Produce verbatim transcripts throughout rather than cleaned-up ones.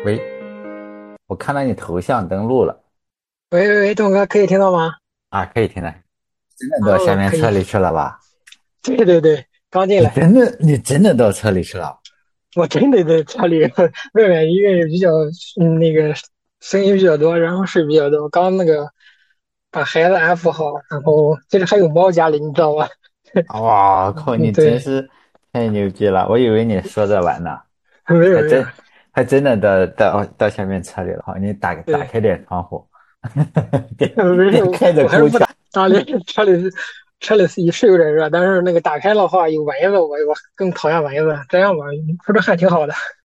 喂，我看到你头像登录了。 喂喂喂，东哥，可以听到吗？ 啊，可以听到。真的到下哦，可以。 面车里去了吧？ 对对对，刚进来， 你真的，你真的到车里去了？ 我真的在车里，外面因为比较嗯那个声音比较多，然后水比较多，刚那个把孩子安抚好，然后其实还有猫家里，你知道吗？ 哇靠， 嗯， 你真对， 是太牛逼了！我以为你说着玩呢， 没有没有， 还真还真的到到到下面车里了。好，你打打对， 开点窗户，点没事， 点开着空调。 我还是不打打理车里车里是是有点热，但是那个打开的话有蚊子，我我更讨厌蚊子，这样吧，出着汗挺好的。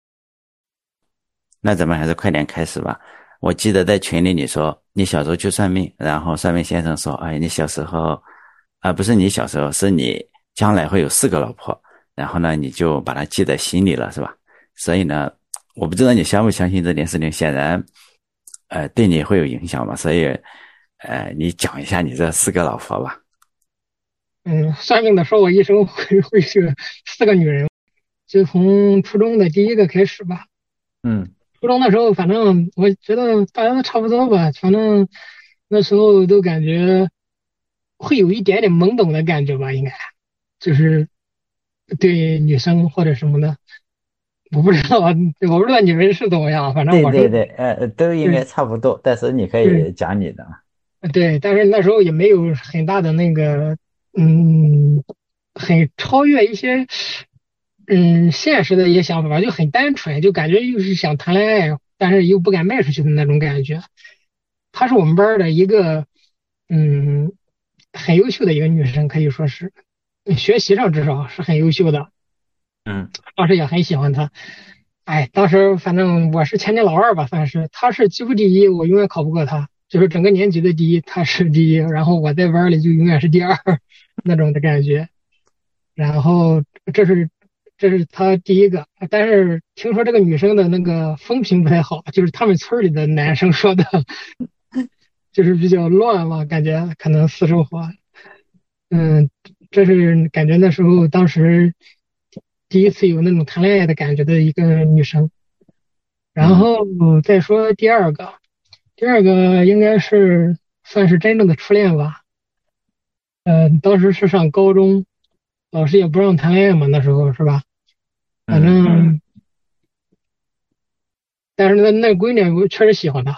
那咱们还是快点开始吧。我记得在群里你说你小时候去算命，然后算命先生说：“哎，你小时候，啊、不是你小时候，是你将来会有四个老婆。”然后呢，你就把它记在心里了，是吧？所以呢，我不知道你相不相信这件事情，显然，呃，对你会有影响吧？所以，呃，你讲一下你这四个老婆吧。 嗯，算命的说我一生会会是四个女人。就从初中的第一个开始吧。 嗯。 初中的时候，反正我觉得大家都差不多吧，反正那时候都感觉会有一点点懵懂的感觉吧，应该就是对女生或者什么的，我不知道，我不知道你们是怎么样，反正我是对对对，呃，都应该对差不多，但是你可对以讲你的。 对，但是那时候也没有很大的那个，嗯，很超越一些，嗯，现实的一些想法吧，就很单纯，就感觉又是想谈恋爱，但是又不敢迈出去的那种感觉。她是我们班儿的一个，嗯，很优秀的一个女生，可以说是学习上至少是很优秀的， 嗯。 当时也很喜欢她。哎，当时反正我是前年老二吧，算是，她是几乎第一，我永远考不过她，就是整个年级的第一，她是第一，然后我在班儿里就永远是第二那种的感觉。然后这是这是她第一个，但是听说这个女生的那个风评不太好，就是他们村儿里的男生说的，就是比较乱嘛，感觉可能私生活。嗯，这是感觉那时候当时第一次有那种谈恋爱的感觉的一个女生。然嗯。 后再说第二个，第二个应该是算是真正的初恋吧。呃，当时是上高中，老师也不让谈恋爱嘛，那时候是吧？反嗯。 正，但是那那闺女我确实喜欢她，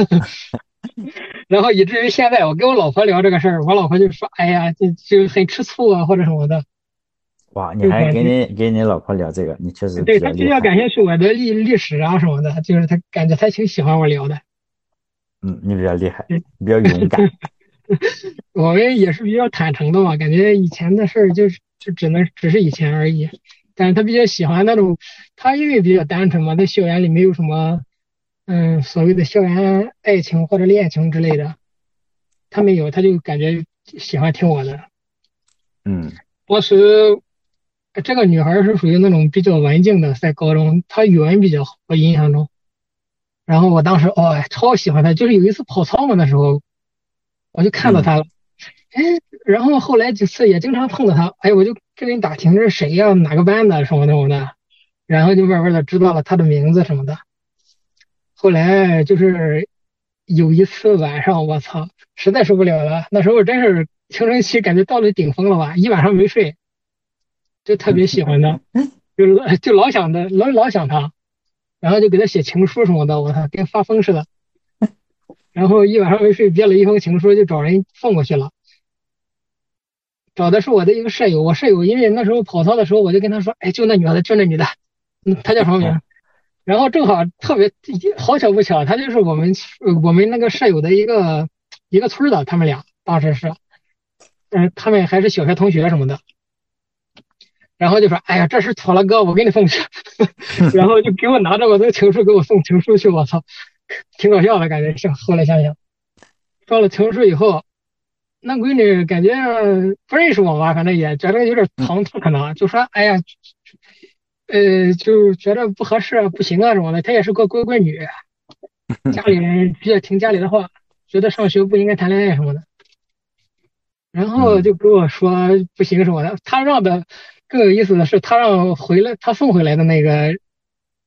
然后以至于现在我跟我老婆聊这个事儿，我老婆就说：“哎呀，就就很吃醋啊，或者什么的。” 哇，你就感觉还跟你跟你老婆聊这个，你确实比对她比较厉害。 较感兴趣我的历历史啊什么的，就是她感觉她挺喜欢我聊的。 嗯，你比较厉害， 嗯， 你比较勇敢。 我们也是比较坦诚的嘛，感觉以前的事儿就是就只能只是以前而已。但是他比较喜欢那种，他因为比较单纯嘛，在校园里没有什么，嗯，所谓的校园爱情或者恋情之类的，他没有，他就感觉喜欢听我的。 嗯。 当时这个女孩是属于那种比较文静的，在高中，她语文比较好，我印象中。然后我当时哦，超喜欢她，就是有一次跑操嘛，的时候我就看到嗯。 她了。哎，然后后来几次也经常碰到他，哎，我就跟人打听这是谁呀、哪个班的什么什么的，然后就慢慢的知道了他的名字什么的。后来就是有一次晚上，我操，实在受不了了，那时候真是青春期，感觉到了顶峰了吧，一晚上没睡，就特别喜欢他，就老就老想的，老老想他，然后就给他写情书什么的，我操，跟发疯似的。然后一晚上没睡，憋了一封情书就找人送过去了。找的是我的一个舍友，我舍友因为那时候跑操的时候，我就跟他说，哎，就那女的，就那女的，嗯，她叫什么名？然后正好特别好巧不巧，她就是我们呃我们那个舍友的一个一个村儿的，他们俩当时是，嗯，他们还是小学同学什么的，然后就说，哎呀，这事妥了哥，我给你送去，然后就给我拿着我的情书给我送情书去，我操，挺搞笑的感觉，是后来想想，收了情书以后。那闺女感觉不认识我吧，反正也觉得有点嗯。 唐突，可能就说：“哎呀，呃，就觉得不合适啊，不行啊什么的。”她也是个乖乖女，家里人比较听家里的话，觉得上学不应该谈恋爱什么的。然后嗯。 就跟我说不行什么的。她让的更有意思的是，她让回来，她送回来的那个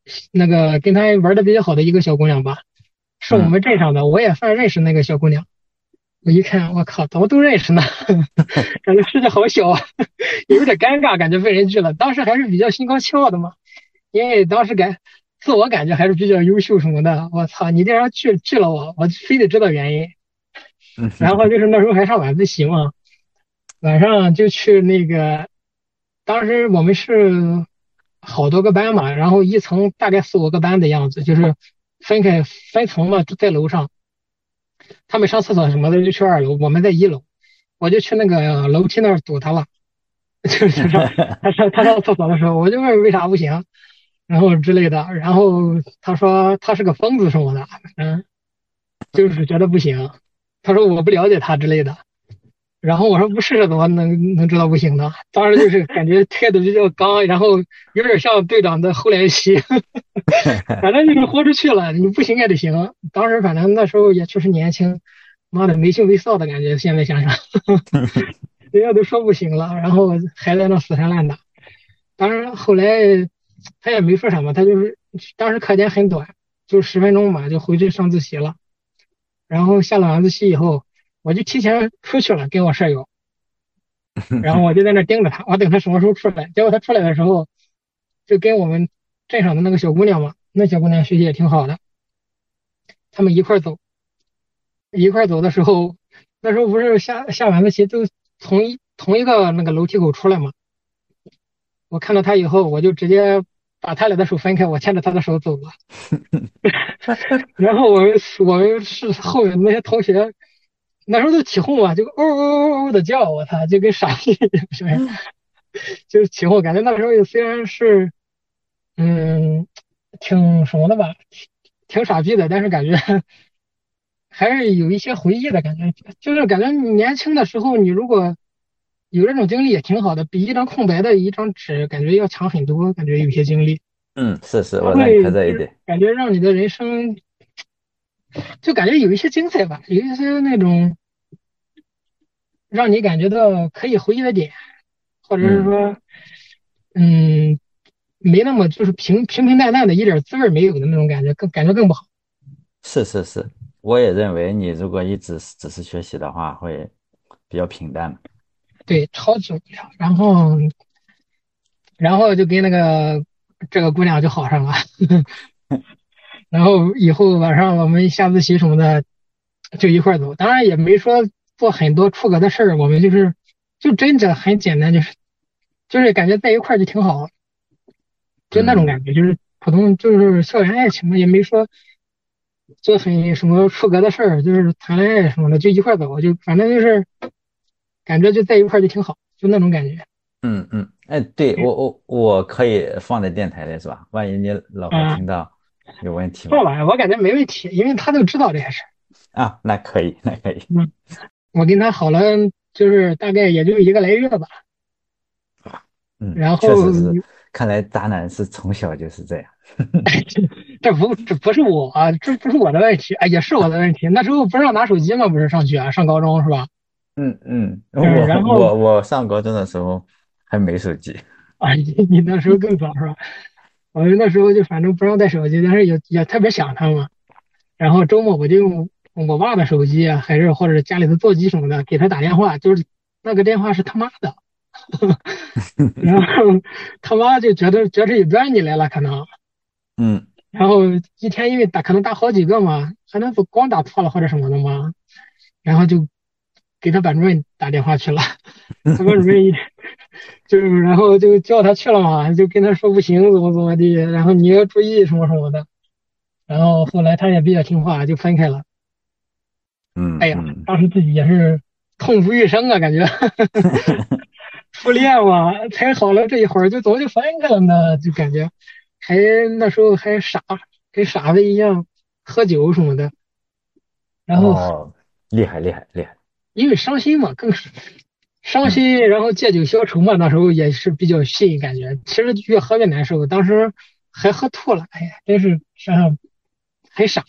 那个跟他玩的比较好的一个小姑娘吧，是我嗯， 们镇上的，我也算认识那个小姑娘。我一看，我靠，怎么都认识呢？感觉世界好小啊，也有点尴尬，感觉被人拒了。当时还是比较心高气傲的嘛，因为当时感自我感觉还是比较优秀什么的。我操，你竟然拒拒了我，我非得知道原因。然后就是那时候还上晚自习嘛，晚上就去那个，当时我们是好多个班嘛，然后一层大概四五个班的样子，就是分开分层嘛，在楼上。他们上厕所什么的就去二楼，我们在一楼，我就去那个楼梯那儿堵他了。就是他上他上他上厕所的时候，我就问为啥不行，然后之类的，然后他说他是个疯子什么的，嗯，就是觉得不行，他说我不了解他之类的。然后我说不试试怎么能能知道不行呢？当时就是感觉态度比较刚，然后有点像队长的后来袭，反正就是豁出去了，你不行也得行。当时反正那时候也确实年轻，妈的没羞没臊的感觉。现在想想，人家都说不行了，然后还在那死缠烂打。当然后来他也没说什么，他就是当时课间很短，就十分钟吧，就回去上自习了。然后下了晚自习以后，我就提前出去了，跟我舍友。然后我就在那盯着他，我等他什么时候出来。结果他出来的时候，就跟我们镇上的那个小姑娘嘛，那小姑娘学习也挺好的，他们一块儿走。一块儿走的时候，那时候不是下下晚自习都从一同一个那个楼梯口出来嘛。我看到他以后，我就直接把他俩的手分开，我牵着他的手走了。然后我们我们是后面那些同学，那时候都起哄嘛，就嗷嗷嗷嗷的叫，我操，就跟傻逼一样，就是起哄。感觉那时候虽然是嗯挺什么的吧，挺挺傻逼的，但是感觉还是有一些回忆的感觉。就是感觉你年轻的时候，你如果有这种经历也挺好的，比一张空白的一张纸感觉要强很多。感觉有些经历， 嗯，是是， 它我认可会就是这一点。 感觉让你的人生就感觉有一些精彩吧，有一些那种让你感觉到可以回忆的点，或者是嗯， 说，嗯，没那么就是平平平淡淡的，一点滋味没有的那种感觉，更感觉更不好。 是是是，我也认为你如果一直是只是学习的话，会比较平淡。 对，超级无聊。然后，然后就跟那个这个姑娘就好上了。然后以后晚上我们下自习什么的就一块儿走，当然也没说做很多出格的事儿，我们就是就真的很简单，就是就是感觉在一块儿就挺好，就那种嗯， 感觉，就是普通就是校园爱情嘛，也没说做很什么出格的事儿，就是谈恋爱什么的，就一块儿走，就反正就是感觉就在一块儿就挺好，就那种感觉。 嗯嗯，哎，对，我我我可以放在电台里是吧？万一你老婆啊、 听到有问题吗？ 做吧，我感觉没问题，因为他都知道这些事儿。 啊，那可以，那可以。 嗯，我跟他好了，就是大概也就一个来月吧。 嗯， 然后确实是，看来渣男是从小就是这样。 这不这不是我啊，这不是我的问题，哎，也是我的问题。那时候不让拿手机吗？不是上学啊，上高中是吧？ 嗯嗯， 嗯， 我然后我我上高中的时候还没手机。 啊，你你那时候更早是吧？我那时候就反正不让带手机，但是也也特别想他嘛。然后周末我就用我爸的手机啊，还是或者家里的座机什么的，给他打电话，就是那个电话是他妈的。然后他妈就觉得觉得有端倪来了，可能。 嗯， 然后一天因为打可能打好几个嘛，可能不光打错了或者什么的嘛，然后就给他班主任打电话去了。他班主任一就然后就叫他去了嘛，就跟他说不行怎么怎么地，然后你要注意什么什么的。然后后来他也比较听话，就分开了。哎呀， 嗯嗯， 当时自己也是痛不欲生啊，感觉。初恋嘛，才好了这一会儿就怎么就分开了呢？就感觉还那时候还傻，跟傻子一样喝酒什么的。然后哦，厉害厉害厉害。 因为伤心嘛，更是伤嗯心，然后借酒消愁嘛，那时候也是比较信感觉。其实越喝越难受，当时还喝吐了，哎呀，真是想想很傻。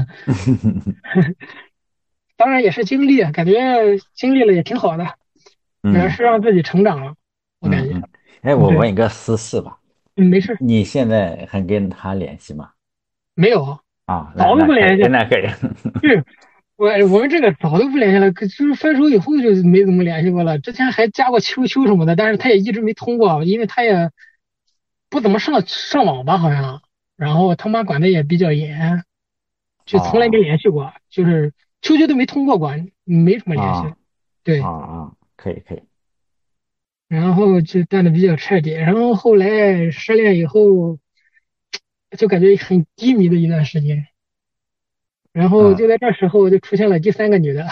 当然也是经历啊，感觉经历了也挺好的，也嗯是让自己成长了，我感觉。 嗯嗯，哎，我问对， 一个私事吧。 嗯，没事， 你现在还跟他联系吗？ 没有， 啊，那早都那可以， 不联系。 那可以。 是我我们这个早都不联系了，可就是分手以后就没怎么联系过了。之前还加过 Q Q 什么的，但是他也一直没通过，因为他也不怎么上上网吧，好像。然后他妈管的也比较严，就从来没哦联系过，就是 Q Q 都没通过过，没什么联系。 哦哦对， 哦，可以可以。 然后就淡的比较彻底。然后后来失恋以后，就感觉很低迷的一段时间。然后嗯就在这时候就出现了第三个女的。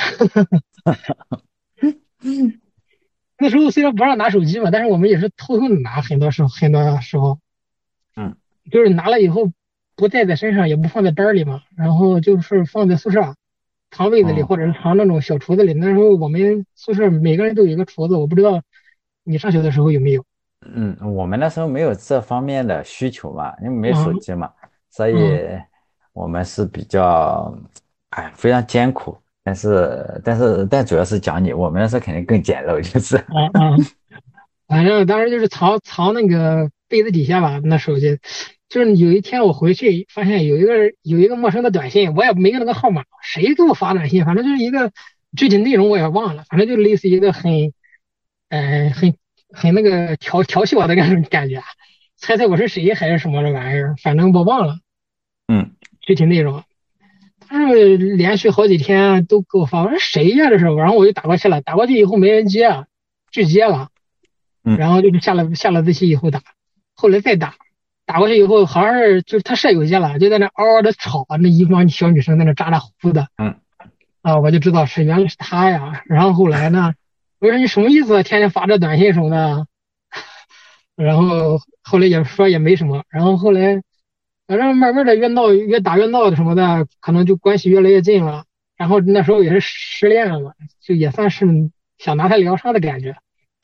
那时候虽然不让拿手机嘛，但是我们也是偷偷的拿，很多时候很多时候嗯就是拿了以后不带在身上，也不放在包里嘛，然后就是放在宿舍藏被子里， 哦或者是藏那种小橱子里。那时候我们宿舍每个人都有一个橱子，我不知道你上学的时候有没有？ 嗯，我们那时候没有这方面的需求嘛，因为没手嗯机嘛，所以嗯我们是比较，哎，非常艰苦。但是但是但主要是讲你，我们那时候肯定更简陋，就是。 嗯嗯，反正当时就是藏藏那个被子底下吧，那手机。就是有一天我回去发现有一个人有一个陌生的短信，我也没有那个号码，谁给我发短信？反正就是一个具体内容我也忘了，反正就类似一个很，呃，很很那个调调戏我的那种感觉，猜猜我是谁还是什么这玩意儿，反正我忘了嗯具体内容。他是连续好几天都给我发，我说谁呀这是？然后我就打过去了，打过去以后没人接，拒接了。 嗯然后就是下了下了自习以后打，后来再打，打过去以后好像是就是他舍友接了，就在那嗷嗷的吵，那一帮小女生在那咋咋呼呼的嗯， 啊，我就知道是原来是他呀。然后后来呢，我说你什么意思啊？天天发这短信什么的。然后后来也说也没什么，然后后来反正慢慢的越闹越打越闹的什么的，可能就关系越来越近了。然后那时候也是失恋了嘛，就也算是想拿他疗伤的感觉。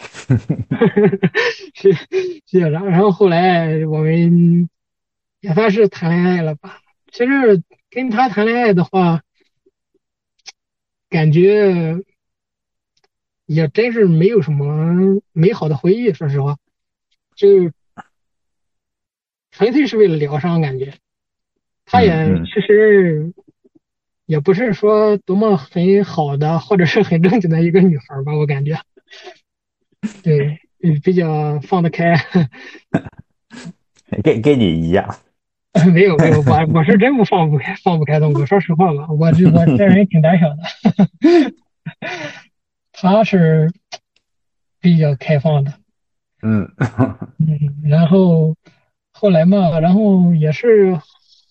是是，然后然后后来我们也算是谈恋爱了吧。其实跟他谈恋爱的话，感觉也真是没有什么美好的回忆，说实话，就纯粹是为了疗伤，感觉他也嗯嗯其实也不是说多么很好的或者是很正经的一个女孩吧，我感觉。对，嗯，比较放得开。 跟跟你一样。 没有没有，我我是真不放不开放不开的。我说实话吧，我这我这人挺胆小的。他是比较开放的。 嗯嗯，然后后来嘛，然后也是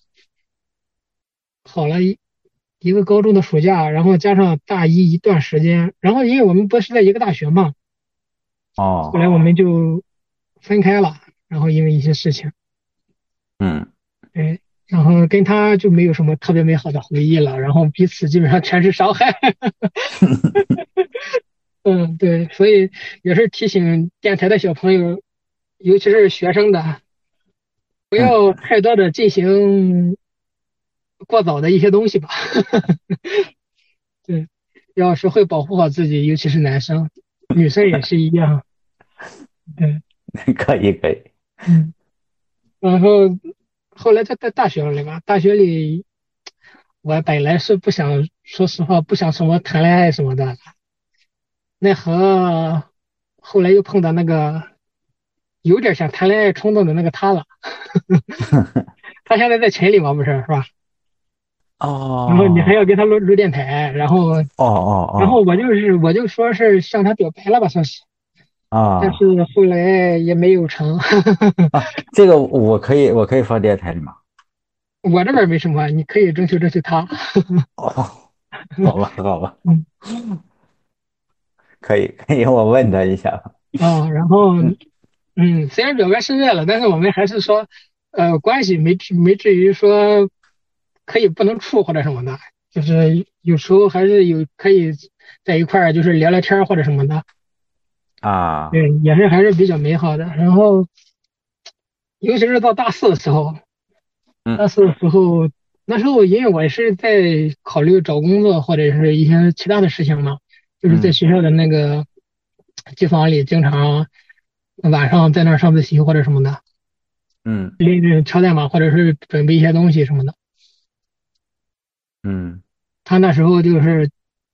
好了一一个高中的暑假，然后加上大一一段时间，然后因为我们不是在一个大学嘛，后哦来我们就分开了，然后因为一些事情。 嗯。 对，然后跟他就没有什么特别美好的回忆了，然后彼此基本上全是伤害。嗯，对，所以也是提醒电台的小朋友，尤其是学生的，不嗯， 要太多的进行过早的一些东西吧。对，要学会保护好自己，尤其是男生，女生也是一样。对， 可以可以。 嗯，然后后来在在大学里吧，大学里我本来是不想，说实话不想什么谈恋爱什么的，奈何后来又碰到那个有点想谈恋爱冲动的那个他了。他现在在群里嘛，不是是吧？然后你还要哦给他录录电台，然后哦哦然后我就是我就说是向他表白了吧，算是， 哦但是哦后来也没有成。 啊，这个我可以我可以放电台里吗？ 我这边没什么，你可以征求征求他。 哦，好吧好吧， 嗯可以可以，我问他一下吧。 啊，然后嗯嗯，虽然表白失败了，但是我们还是说，呃，关系没至没至于说可以不能处或者什么的，就是有时候还是有可以在一块儿，就是聊聊天儿或者什么的。 啊对，也是还是比较美好的。然后，尤其是到大四的时候， 嗯大四的时候，那时候因为我是在考虑找工作或者是一些其他的事情嘛，就是在嗯学校的那个机房里，经常晚上在那儿上自习或者什么的。 嗯练敲代码或者是准备一些东西什么的。 嗯他那时候就是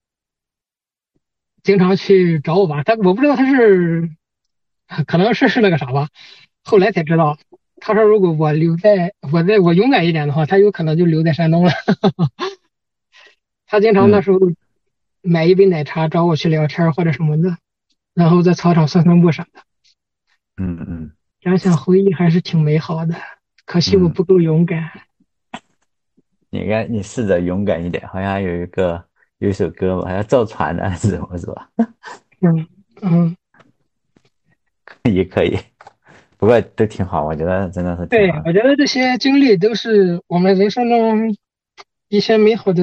经常去找我吧，他我不知道他是可能是是那个啥吧，后来才知道，他说如果我留在我在我勇敢一点的话，他有可能就留在山东了。他经常那嗯时候买一杯奶茶找我去聊天或者什么的，然后在操场散散步啥的。 嗯嗯想想回忆还是挺美好的，可惜我嗯， 不够勇敢。 你应该你试着勇敢一点，好像有一个有一首歌嘛，好像造船的还是什么是吧？ 嗯嗯， 也可以，不过都挺好，我觉得真的是挺对， 好的。 我觉得这些经历都是我们人生中一些美好的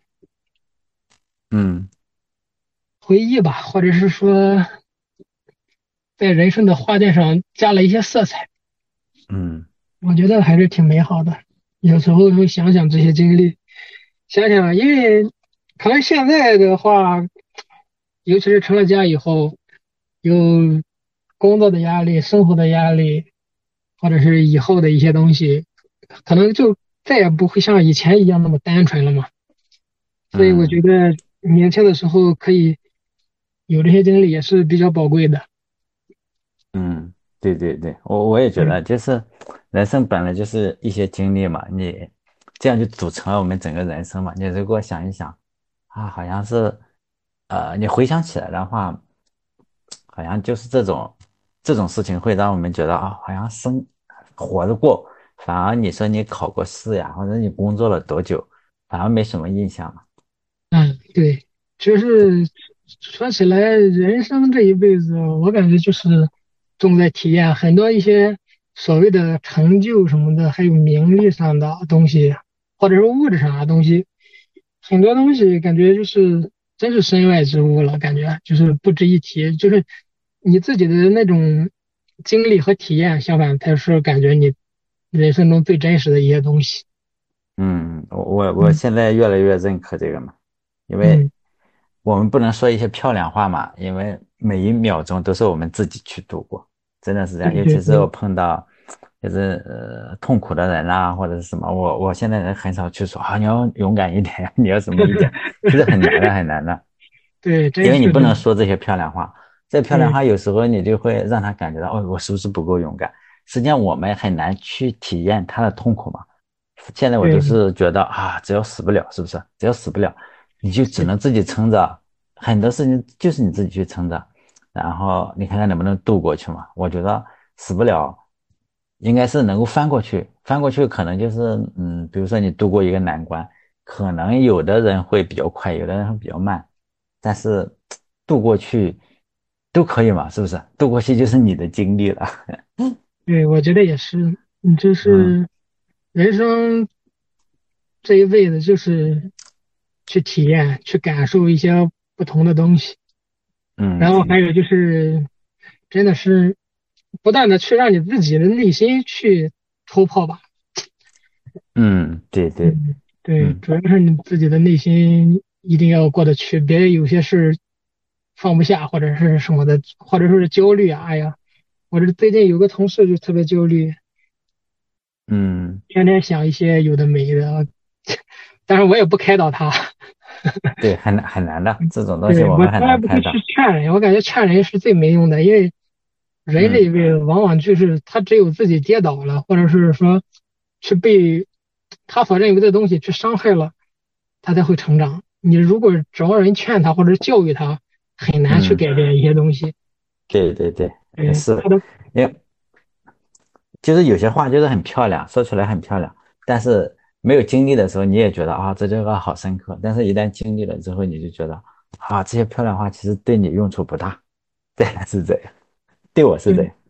嗯回忆吧，或者是说在人生的画卷上加了一些色彩， 嗯我觉得还是挺美好的。有时候会想想这些经历，想想，因为可能现在的话，尤其是成了家以后，有工作的压力、生活的压力，或者是以后的一些东西，可能就再也不会像以前一样那么单纯了嘛。所以我觉嗯得年轻的时候可以有这些经历也是比较宝贵的。 嗯，对对对，我我也觉嗯得，就是人生本来就是一些经历嘛，你这样就组成了我们整个人生嘛。你如果想一想，啊，好像是，呃，你回想起来的话，好像就是这种这种事情会让我们觉得啊，好像生活着过，反而你说你考过试呀，或者你工作了多久，反而没什么印象了。 嗯，对，就是说起来，人生这一辈子，我感觉就是重在体验很多一些所谓的成就什么的，还有名利上的东西，或者说物质上的东西，很多东西感觉就是真是身外之物了，感觉就是不值一提，就是你自己的那种经历和体验，相反才是感觉你人生中最真实的一些东西。 嗯，我我我嗯现在越来越认可这个嘛，因为嗯， 我们不能说一些漂亮话嘛，因为每一秒钟都是我们自己去度过，真的是这样。 对尤其是我对对碰到就是呃痛苦的人啊，或者是什么，我我现在人很少去说啊，你要勇敢一点，你要什么一点，其实很难的，很难的。 对，真因为你不是的。 能说这些漂亮话，这漂亮对话有时候你就会让他感觉到，哦，我是不是不够勇敢？实际上我们很难去体验他的痛苦嘛。现在我都对是觉得啊，只要死不了，是不是？只要死不了，你就只对能自己撑着，很多事情就是你自己去撑着，然后你看看能不能渡过去嘛。我觉得死不了，应该是能够翻过去，翻过去可能就是嗯，比如说你渡过一个难关，可能有的人会比较快，有的人会比较慢。但是渡过去都可以嘛，是不是？渡过去就是你的经历了。 对，我觉得也是，你就嗯是人生这一辈子就是去体验、去感受一些不同的东西，然后还嗯有就是真的是不断的去让你自己的内心去突破吧。 嗯，对对， 嗯，对， 嗯主要是你自己的内心一定要过得去，别有些事放不下或者是什么的，或者说是焦虑啊。哎呀，我这最近有个同事就特别焦虑， 嗯， 天天想一些有的没的，但是我也不开导他。 对，很难很难的这种东西， 对，我我们很从来不会去难开导。 劝人，我感觉劝人是最没用的，因为人这嗯一辈子往往就是他只有自己跌倒了，或者是说去被他所认为的东西去伤害了，他才会成长。你如果找人劝他或者教育他，很难去嗯， 改变一些东西。 对对对， 对， 是， 他的因为就是有些话就是很漂亮，说出来很漂亮，但是没有经历的时候，你也觉得啊，这句话好深刻。但是一旦经历了之后，你就觉得啊，这些漂亮话其实对你用处不大。对，是这样，对我是这对， 样。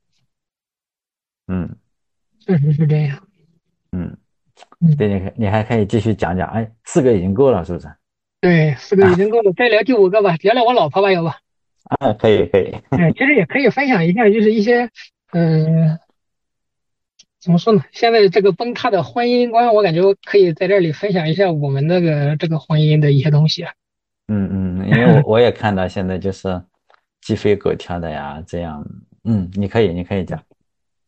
嗯确实是这样。 嗯。 嗯， 对，你可你还可以继续讲讲，哎，四个已经够了，是不是？ 对，四个已经够了，再聊第五个吧，聊聊我老婆吧，要不？ 啊，可以可以， 哎，其实也可以分享一下，就是一些，嗯、怎么说呢？现在这个崩塌的婚姻观，我感觉我可以在这里分享一下我们那个这个婚姻的一些东西啊。 嗯嗯，因为我我也看到现在就是鸡飞狗跳的呀，这样，嗯，你可以你可以讲，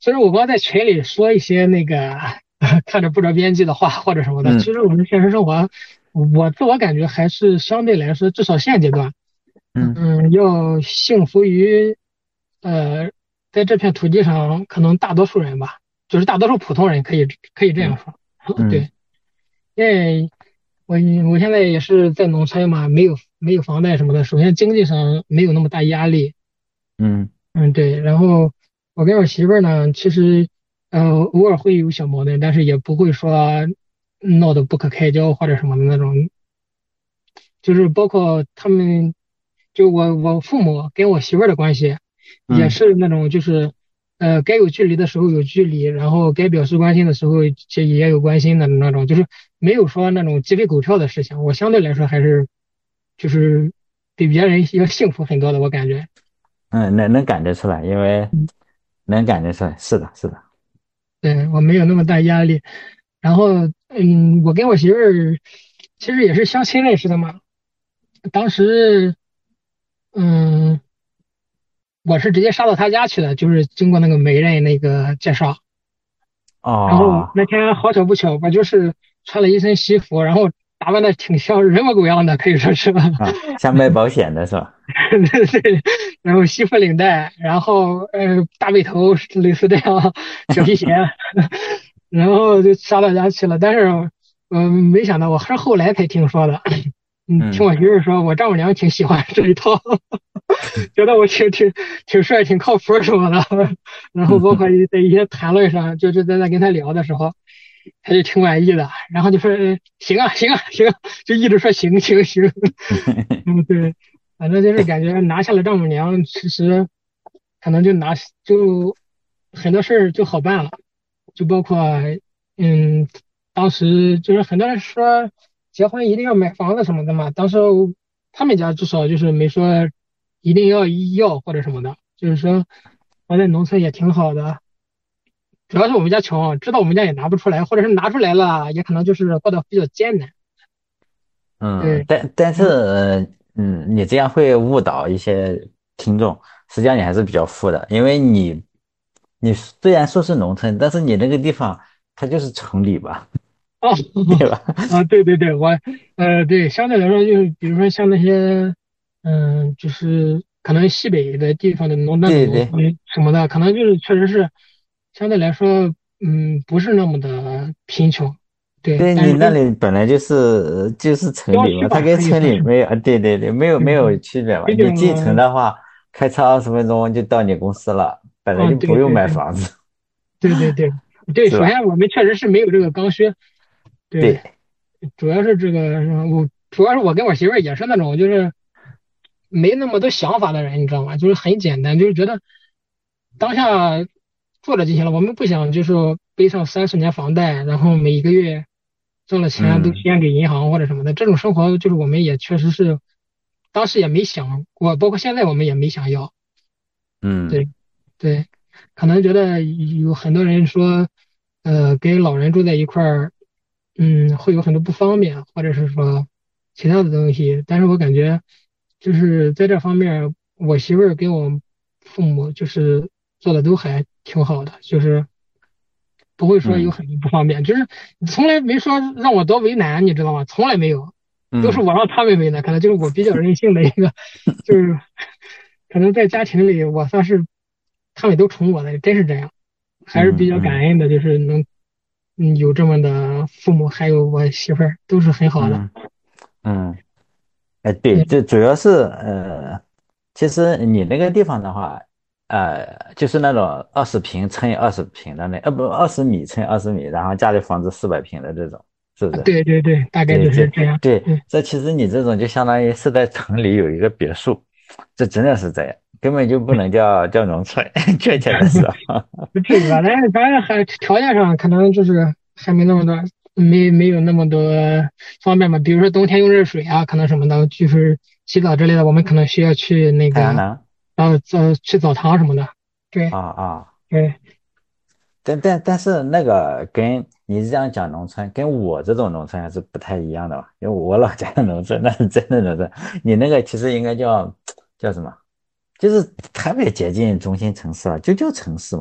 其实我光在群里说一些那个看着不着边际的话或者什么的，其嗯实我们现实生活，我自我感觉还是相对来说，至少现阶段， 嗯嗯，要幸福于呃，在这片土地上可能大多数人吧，就是大多数普通人可以可以这样嗯说。 嗯对，因为我我现在也是在农村嘛，没有没有房贷什么的，首先经济上没有那么大压力。 嗯嗯，对。然后我跟我媳妇儿呢，其实呃偶尔会有小矛盾，但是也不会说闹得不可开交或者什么的那种。就是包括他们，就我我父母跟我媳妇儿的关系，也嗯是那种就是呃该有距离的时候有距离，然后该表示关心的时候其实也有关心的那种，就是没有说那种鸡飞狗跳的事情。我相对来说还是就是比别人要幸福很多的，我感觉。 嗯，能能感觉出来，因为能感觉出来，是的，是的。 对，我没有那么大压力。然后，嗯，我跟我媳妇儿其实也是相亲认识的嘛。当时，嗯，我是直接杀到她家去的，就是经过那个媒人那个介绍。然后哦那天好巧不巧，我就是穿了一身西服，然后打扮的挺像人模狗样的，可以说是吧。 啊，像卖保险的是吧？ 对对，然后西服领带，然后呃大背头，类似这样，小皮鞋，然后就杀到家去了。但是，嗯、没想到我是后来才听说的。嗯，听嗯我媳妇儿说，我丈母娘挺喜欢这一套，觉得我挺挺挺帅、挺靠谱什么的。然后包括一在一些谈论上，就是在那跟他聊的时候，他就挺满意的，然后就说呃行啊行啊行啊，就一直说行行行。嗯，对，反正就是感觉拿下了丈母娘，其实可能就拿就很多事儿就好办了，就包括嗯，当时就是很多人说结婚一定要买房子什么的嘛，当时他们家至少就是没说一定要要或者什么的，就是说我在农村也挺好的，主要是我们家穷，知道我们家也拿不出来，或者是拿出来了，也可能就是过得比较艰难。 嗯， 对， 但但是嗯， 呃嗯，你这样会误导一些听众，实际上你还是比较富的，因为你你虽然说是农村，但是你那个地方它就是城里吧， 哦， 对吧？ 啊，对对对，我呃，对，相对来说，就是比如说像那些，嗯，就是可能西北的地方的农那种对对农村什么的，可能就是确实是相对来说，嗯，不是那么的贫穷。对， 对， 但是跟你那里本来就是呃就是城里嘛， 郊区吧， 它跟可以说是。 村里没有啊，对对对，没有没有对对， 区别嘛。 毕你进城竟， 的话，开车二十分钟就到你公司了，本来啊， 就不用对对对买房子， 对对对对， 是吧？ 首先我们确实是没有这个刚需。对， 对， 主要是这个，我主要是我跟我媳妇儿也是那种就是没那么多想法的人，你知道吗？就是很简单，就是觉得当下做了就行了，我们不想就是背上三十年房贷，然后每一个月挣了钱都嗯先给银行或者什么的，这种生活就是我们也确实是当时也没想过，包括现在我们也没想要。 嗯对对，可能觉得有很多人说，呃，跟老人住在一块儿，嗯，会有很多不方便，或者是说其他的东西。但是我感觉，就是在这方面，我媳妇儿跟我父母就是做的都还挺好的，就是不会说有嗯很多不方便，就是从来没说让我多为难，你知道吗？从来没有，都是嗯我让他们为难，可能就是我比较任性的一个，就是可能在家庭里我算是他们都宠我的，真是这样，还是比较感嗯嗯恩的，就是能嗯有这么的父母，还有我媳妇儿都是很好的。 嗯嗯，哎，对， 嗯， 这主要是呃，其实你那个地方的话，呃，就是那种二十平乘以二十平的那，呃不，二十米乘以二十米，然后家里房子四百平的这种，是不啊是？ 对对对，大概对， 就是这这样。 对， 嗯， 这其实你这种就相当于是在城里有一个别墅，这真的是这样，根本就不能叫叫农村，确切的是啊， 不至于吧？但是咱这还条件上可能就是还没那么多，没没有那么多方便吧。比如说冬天用热水啊，可能什么的，就是洗澡之类的，我们可能需要去那个太阳能呃澡去澡堂什么的。对啊啊。 对， 但但但是那个跟你这样讲农村，跟我这种农村还是不太一样的吧？因为我老家的农村那是真的农村，你那个其实应该叫叫什么？就是特别接近中心城市了，就叫城市嘛，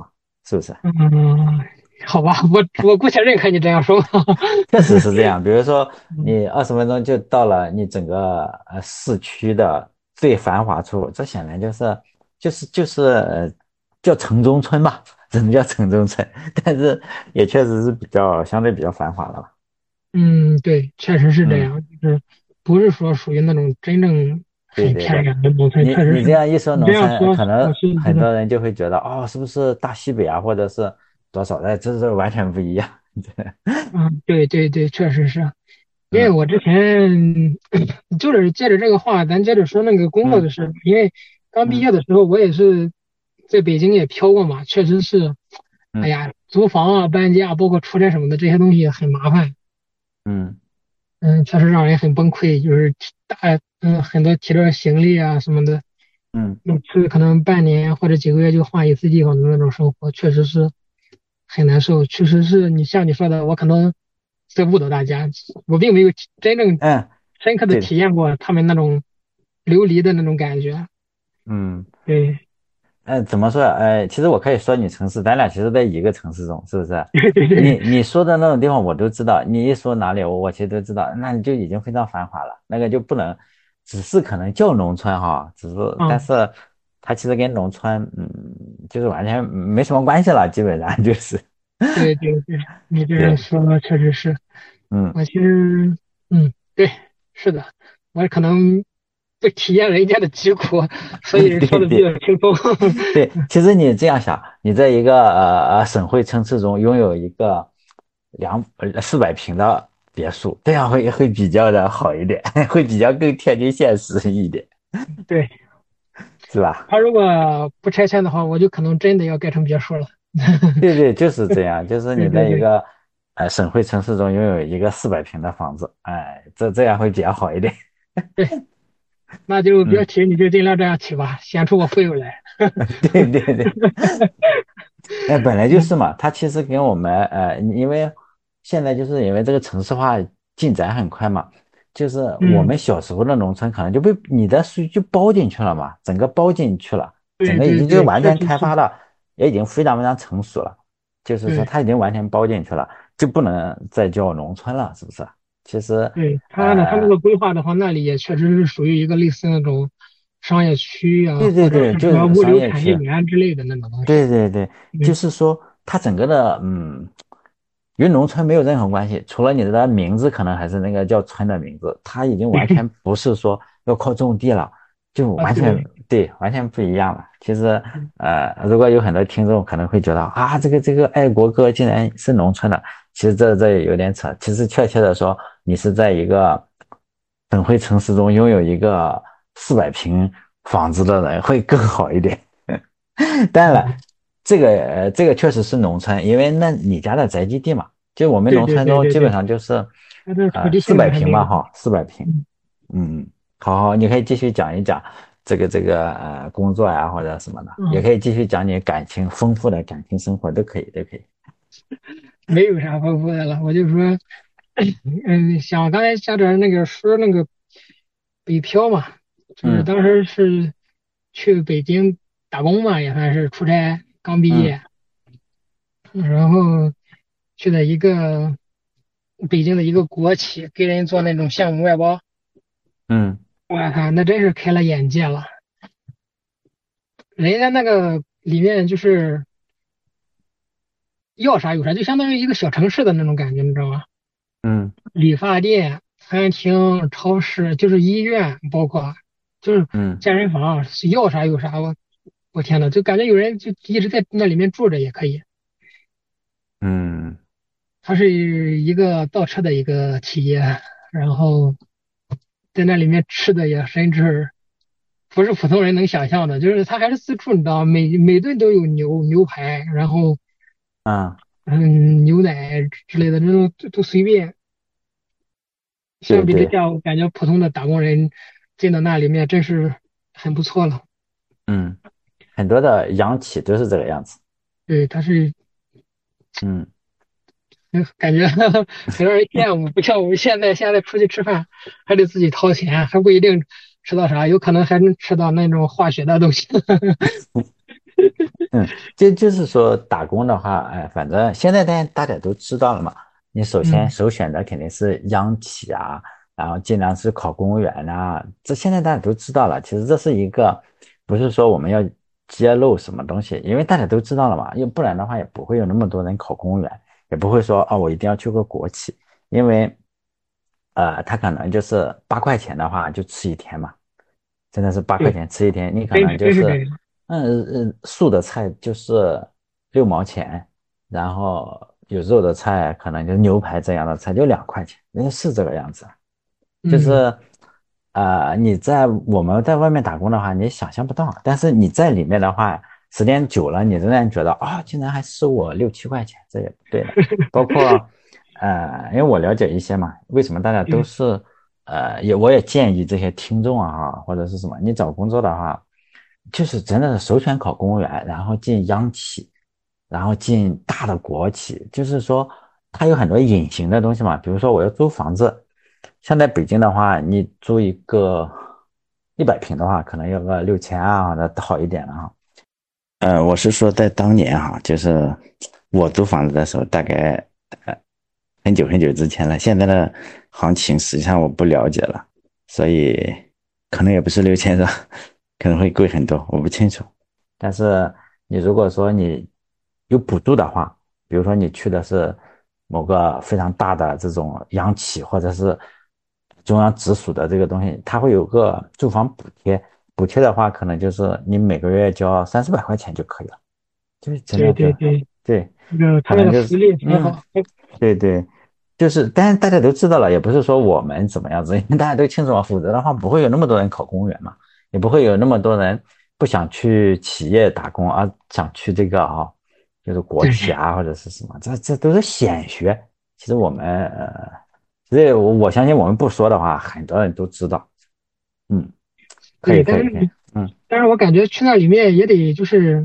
是不是？ 嗯，好吧，我我姑且认可你这样说。 确实是这样。比如说， 嗯你二十分钟就到了你整个呃市区的最繁华处，这显然就是就是就是呃叫城中村吧，只能叫城中村，但是也确实是比较相对比较繁华的吧。 嗯，对，确实是这嗯， 样，就是不是说属于那种真正很偏对对对。 远的农村， 你确实是你这样一说你这农村， 样说， 可能我是觉得， 很多人就会觉得哦，是不是大西北啊，或者是多少？哎，这这完全不一样。 嗯，对对对，确实是因为嗯我之前就是借着这个话，咱接着说那个工作嗯的事，因为刚毕嗯业的时候，我也是在北京也飘过嘛，确实是，哎嗯呀，租房啊、搬家，包括出差什么的这些东西很麻烦。 嗯嗯，确实让人很崩溃，就是提大嗯很多提着行李啊什么的， 嗯， 每次可能半年或者几个月就换一次地方的那种生活，确实是很难受。确实是你像你说的，我可能在误导大家，我并没有体真正嗯， 深刻的对的。 体验过他们那种流离的那种感觉。 嗯。 对， 呃，怎么说？呃，其实我可以说你城市，咱俩其实在一个城市中，是不是？ 对对对你你说的那种地方我都知道，你一说哪里，我我其实都知道，那你就已经非常繁华了。那个就不能，只是可能叫农村哈，只是，但啊， 是它其实跟农村，嗯，就是完全没什么关系了，基本上就是， 对对对，你这样对。 说确实是。 嗯。 我其实，嗯，对，是的，我可能不体验人家的疾苦，所以说的比对对较轻松。 对，其实你这样想，你在一个呃呃省会城市中拥有一个两呃四百平的别墅，这样会会比较的好一点，会比较更贴近现实一点， 对， 是吧？ 他如果不拆迁的话，我就可能真的要盖成别墅了。 对对，就是这样，就是你在对对对一个呃省会城市中拥有一个四百平的房子，哎，这这样会比较好一点。 对，那就别嗯， 提，你就尽量这样提吧，显出我富有来。 对对对。哎，本来就是嘛，它其实跟我们呃，因为现在就是因为这个城市化进展很快嘛，就是我嗯， 们小时候的农村可能就被你的属于就包进去了嘛，整个包进去了，整个已经就是对对对， 完全确实是， 开发了，也已经非常非常成熟了，就是说对它已经完全包进去了，就不能再叫农村了，是不是？其实， 对他的他那呃， 个规划的话，那里也确实是属于一个类似那种商业区啊，或者对对对， 是什么就是物流产业商业区。 园之类的那种东西。 对对对，就对是说，它整个的，嗯，与农村没有任何关系，除了你的名字可能还是那个叫村的名字，它已经完全不是说要靠种地了，就啊， 完全对， 对，完全不一样了。其实， 嗯呃，如果有很多听众可能会觉得啊，这个这个爱国歌竟然是农村的，其实这这有点扯。其实确切的说，你是在一个省会城市中拥有一个四百平房子的人会更好一点。当然了， 嗯这个呃，这个确实是农村，因为那你家的宅基地嘛，就我们对对农村对对对， 中基本上就是它的土地性质呃四百还没有。 平吧，哈，四百平。 嗯嗯，好好，你可以继续讲一讲这个这个呃工作呀或者什么的，也嗯， 可以继续讲你感情丰富的感情生活，都可以，都可以。 没有啥丰富的了，我就说，嗯，想刚才像点那个说那个北漂嘛，就是嗯当时是去北京打工嘛，也算是出差，刚毕嗯业，然后去的一个北京的一个国企，给人做那种项目外包， 嗯我靠，那真是开了眼界了。人家那个里面就是要啥有啥，就相当于一个小城市的那种感觉，你知道吗？ 嗯理发店、餐厅、超市，就是医院，包括就是嗯健身房，是要啥有啥。我我天呐，就感觉有人就一直在那里面住着也可以。 嗯， 它是一个倒车的一个企业，然后在那里面吃的也甚至不是普通人能想象的，就是它还是自助，你知道吗？每每顿都有牛牛排，然后啊， 嗯牛奶之类的，这种都都随便。相对对。 比之下，我感觉普通的打工人进到那里面真是很不错了。 嗯，很多的洋企都是这个样子。 对，他是嗯。 嗯感觉很让人羡慕，不像我们现在现在出去吃饭还得自己掏钱，还不一定吃到啥，有可能还能吃到那种化学的东西。 就就是说打工的话，哎，反正现在大家大家都知道了嘛。你首先嗯， 首选的肯定是央企啊，然后尽量是考公务员啊，这现在大家都知道了。其实这是一个，不是说我们要揭露什么东西，因为大家都知道了嘛。要不然的话，也不会有那么多人考公务员，也不会说啊，我一定要去个国企，因为呃，他可能就是八块钱的话就吃一天嘛。真的是八块对， 钱吃一天，你可真是能就是， 真是这样。 嗯嗯，素的菜就是六毛钱，然后有肉的菜可能就牛排这样的菜就两块钱，人家是这个样子。就嗯， 是，呃，你在我们在外面打工的话，你想象不到，但是你在里面的话，时间久了，你仍然觉得啊、竟然还收我六七块钱，这也不对的。包括，呃，因为我了解一些嘛，为什么大家都对是，呃，也我也建议这些听众啊，或者是什么，你找工作的话，就是真的是首选考公务员，然后进央企，然后进大的国企，就是说它有很多隐形的东西嘛，比如说我要租房子。像在北京的话，你租一个一百平的话，可能要个六千啊，那好一点了哈。呃，我是说在当年哈，就是我租房子的时候，大概呃很久很久之前了。现在的行情实际上我不了解了，所以可能也不是六千的，可能会贵很多，我不清楚。但是你如果说你有补助的话，比如说你去的是某个非常大的这种央企，或者是中央直属的这个东西，它会有个住房补贴。补贴的话，可能就是你每个月交三四百块钱就可以了，就是真对的就对对， 对， 那个他可能就是那个福利很嗯， 好。 对对，就是，但是大家都知道了，也不是说我们怎么样子，因为大家都清楚嘛，否则的话不会有那么多人考公务员嘛，也不会有那么多人不想去企业打工，而想去这个啊，就是国对企啊或者是什么，这这都是显学。其实我们呃，其实我我相信我们不说的话，很多人都知道。嗯，可以对， 可以可以， 但是你， 嗯。 但是我感觉去那里面也得就是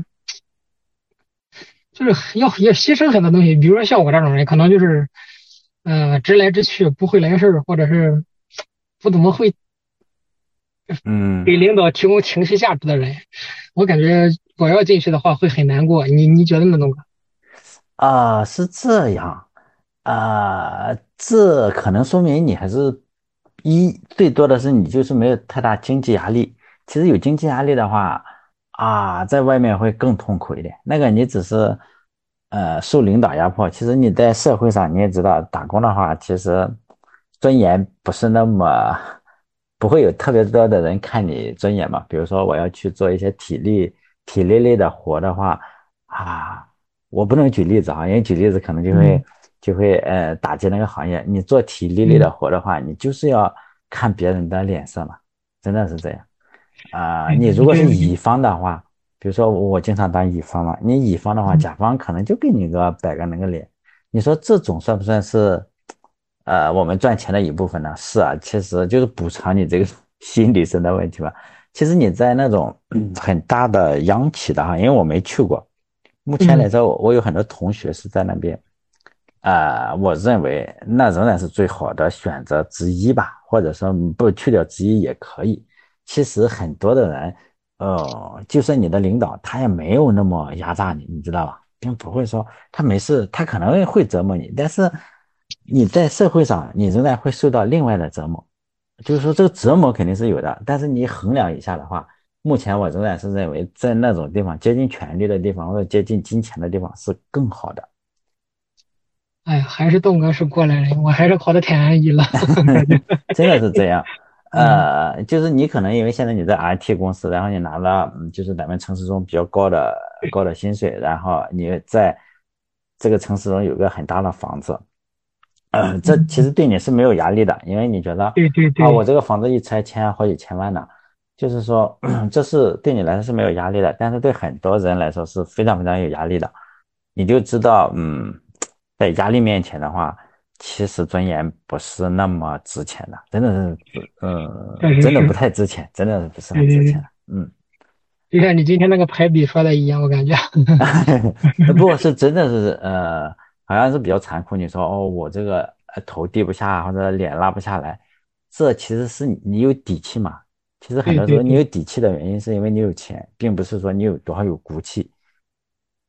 就是要要牺牲很多东西，比如说像我这种人，可能就是呃直来直去，不会来事儿，或者是不怎么会嗯给领导提供情绪价值的人，我感觉我要进去的话会很难过。你你觉得呢，东哥？ 啊，是这样啊，这可能说明你还是一最多的是你就是没有太大经济压力。其实有经济压力的话啊，在外面会更痛苦一点。那个你只是呃受领导压迫，其实你在社会上你也知道，打工的话，其实尊严不是那么不会有特别多的人看你尊严嘛。比如说我要去做一些体力体力类的活的话啊。我不能举例子哈，因为举例子可能就嗯会就会呃打击那个行业。你做体力类的嗯， 活的话，你就是要看别人的脸色嘛，真的是这样啊、 对你如对对果是乙方的话，比如说我经常当乙方嘛，你乙方的话， 嗯甲方可能就给你个摆个那个脸，你说这种算不算是呃我们赚钱的一部分呢？是啊，其实就是补偿你这个心理上的问题吧。其实你在那种嗯很大的央企的哈，因为我没去过。目前嗯， 来说，我有很多同学是在那边，啊、我认为那仍然是最好的选择之一吧，或者说不去掉之一也可以。其实很多的人，呃，就算你的领导，他也没有那么压榨你，你知道吧？并不会说他没事，他可能会折磨你，但是你在社会上，你仍然会受到另外的折磨。就是说，这个折磨肯定是有的，但是你衡量一下的话，目前我仍然是认为，在那种地方接近权力的地方或者接近金钱的地方是更好的。 哎呀，还是东哥是过来人，我还是考的太安逸了，感觉。 真的是这样。 嗯呃，就是你可能因为现在你在 I T 公司，然后你拿了嗯就是咱们城市中比较高的高的薪水，然后你在这个城市中有个很大的房子，呃，这其嗯， 实对你是没有压力的，因为你觉得对对啊，我对， 这个房子一拆迁好几千万呢，就是说这是对你来说是没有压力的，但是对很多人来说是非常非常有压力的。你就知道，嗯，在压力面前的话，其实尊严不是那么值钱的，真的是，呃， 确实是， 真的不太值钱，真的是不是对对对， 很值钱的，嗯。 就像你今天那个排比说的一样，我感觉。 不过是真的是呃，好像是比较残酷。你说哦，我这个呃头低不下或者脸拉不下来，这其实是你你有底气嘛。其实很多时候你有对对对， 底气的原因是因为你有钱，并不是说你有多少有骨气。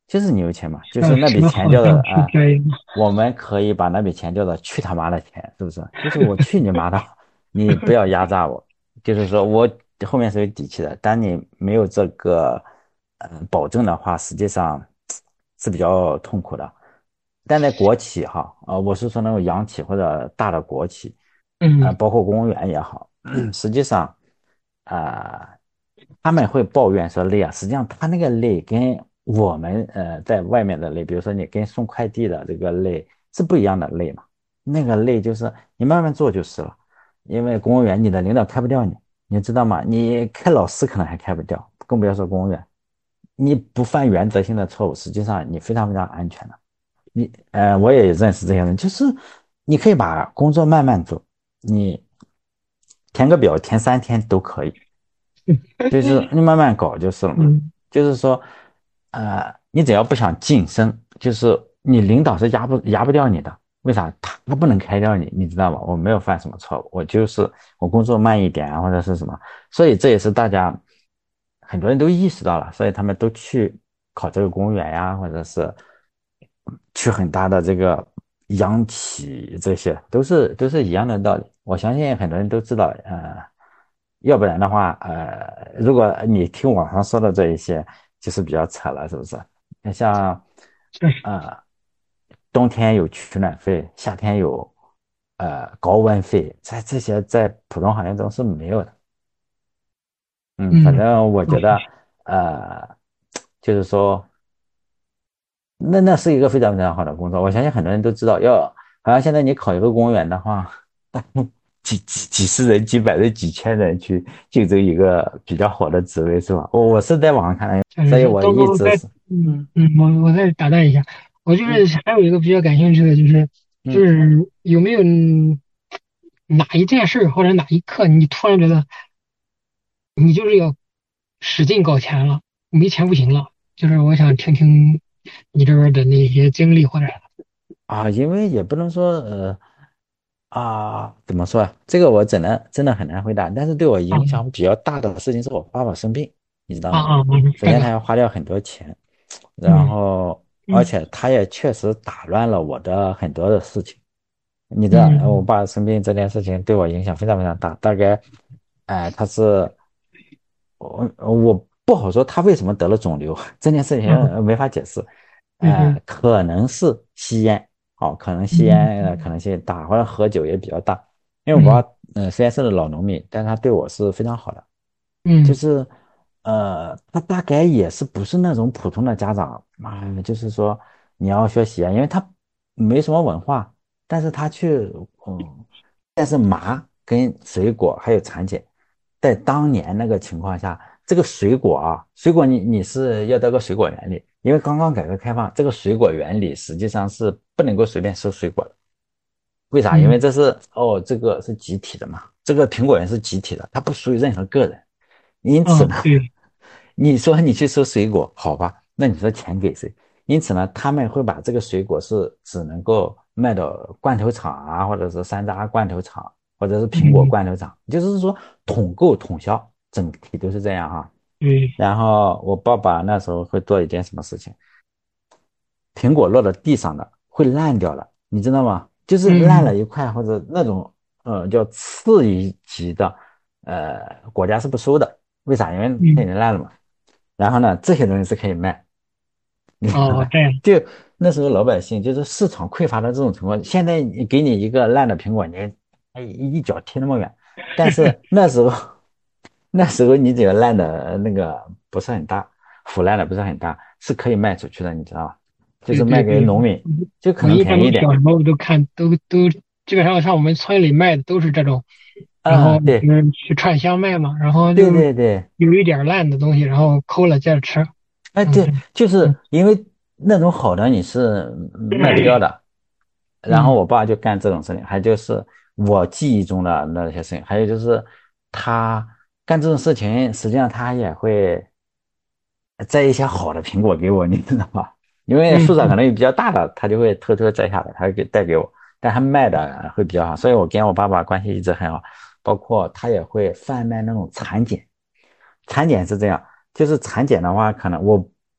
就是你有钱嘛，就啊， 是那笔说钱叫做好像是啊、 这样。 我们可以把那笔钱叫做去他妈的钱，是不是？就是我去你妈的，你不要压榨我，就是说我后面是有底气的。当你没有这个呃保证的话，实际上是比较痛苦的。但在国企哈，呃，我是说那种央企或者大的国企，呃， 嗯包括公务员也好，实际上，啊、他们会抱怨说累啊，实际上他那个累跟我们呃在外面的累，比如说你跟送快递的这个累是不一样的累嘛。那个累就是你慢慢做就是了，因为公务员你的领导开不掉你，你知道吗？你开老师可能还开不掉，更不要说公务员。你不犯原则性的错误，实际上你非常非常安全的。你呃，我也认识这些人，就是你可以把工作慢慢做，你填个表填三天都可以。就是你慢慢搞就是了嘛。 嗯就是说，呃，你只要不想晋升，就是你领导是压不压不掉你的。为啥？他他不能开掉你，你知道吗？我没有犯什么错误，我就是我工作慢一点啊，或者是什么。所以这也是大家很多人都意识到了，所以他们都去考这个公务员呀，或者是去很大的这个央企，这些都是都是一样的道理。我相信很多人都知道，呃，要不然的话，呃，如果你听网上说的这一些，就是比较扯了，是不是？那像， 确实。 呃，冬天有取暖费，夏天有呃高温费，在这些在普通行业中是没有的。嗯，反嗯， 正我觉得，呃，就是说。那那是一个非常非常好的工作，我相信很多人都知道。要好像现在你考一个公务员的话，几几几十人、几百人、几千人去竞争一个比较好的职位，是吧？我我是在网上看的， 确实是。 所以我到时候再一直是嗯嗯，我我再打断一下，我就嗯是还有一个比较感兴趣的，就是就嗯是有没有嗯哪一件事儿或者哪一刻，你突然觉得你就是要使劲搞钱了，没钱不行了。就是我想听听你这边的那些经历或者啥。 啊，因为也不能说呃啊怎么说啊，这个我真的真的很难回答。但是对我影啊响比较大的事情是我爸爸生病，你知道吗？ 啊啊！我首先他这个。 要花掉很多钱，然嗯后而嗯且他也确实打乱了我的很多的事情。你知道，呃我嗯爸生病这件事情对我影响非常非常大。大概，哎、他是我我不好说他为什么得了肿瘤，这件事情嗯呃没法解释。呃， 嗯可能是吸烟，好、可能吸烟嗯的可能性大，或者喝酒也比较大。因为我嗯爸，呃，虽然是个老农民，但是他对我是非常好的。就嗯是呃，他大概也是不是那种普通的家长嘛，就是说你要学习啊，因为他没什么文化，但是他去嗯，但是麻跟水果还有产检，在当年那个情况下，这个水果啊，水果你你是要得个水果园里，因为刚刚改革开放，这个水果园里实际上是不能够随便收水果的。为啥？因为嗯这是哦，这个是集体的嘛，这个苹果园是集体的，它不属于任何个人。因此呢， 嗯，对。 你说你去收水果，好吧？那你说钱给谁？因此呢，他们会把这个水果是只能够卖到罐头厂啊，或者是山楂罐头厂，或者是苹果嗯罐头厂，就是说统购统销，整体都是这样哈。 对。 然后我爸爸那时候会做一件什么事情？苹果落到地上的会烂掉了，你知道吗？就是烂了嗯一块或者那种呃叫次一级的，呃国家是不收的。为啥？因为它已嗯。 经烂了嘛。然后呢，这些东西是可以卖，你知道哦， 吗？ 这样。 就那时候老百姓就是市场匮乏的这种情况，现在你给你一个烂的苹果，你哎一脚踢那么远。但是那时候那时候你只要烂的那个不是很大，腐烂的不是很大，是可以卖出去的，你知道吗？就是卖对对对。 给农民，就可能我一般便宜一点。 我小时候都看都都基本上像我们村里卖的都是这种，然后啊，对就是去串乡卖嘛，然后对就对对， 有一点儿烂的东西，然后抠了接着吃。 哎对， 嗯对。 就是嗯因为那种好的你是卖不掉的。然后嗯我爸就干这种事情，还就是我记忆中的那些事情，还有就是他干这种事情，实际上他也会摘一些好的苹果给我，你知道吗？因为树上可嗯能有比较大的，他就会偷偷摘下来，他会给带给我，但他卖的会比较好，所以我跟我爸爸关系一直很好，包括他也会贩卖那种蚕茧。蚕茧是这样，就是蚕茧的话，可能我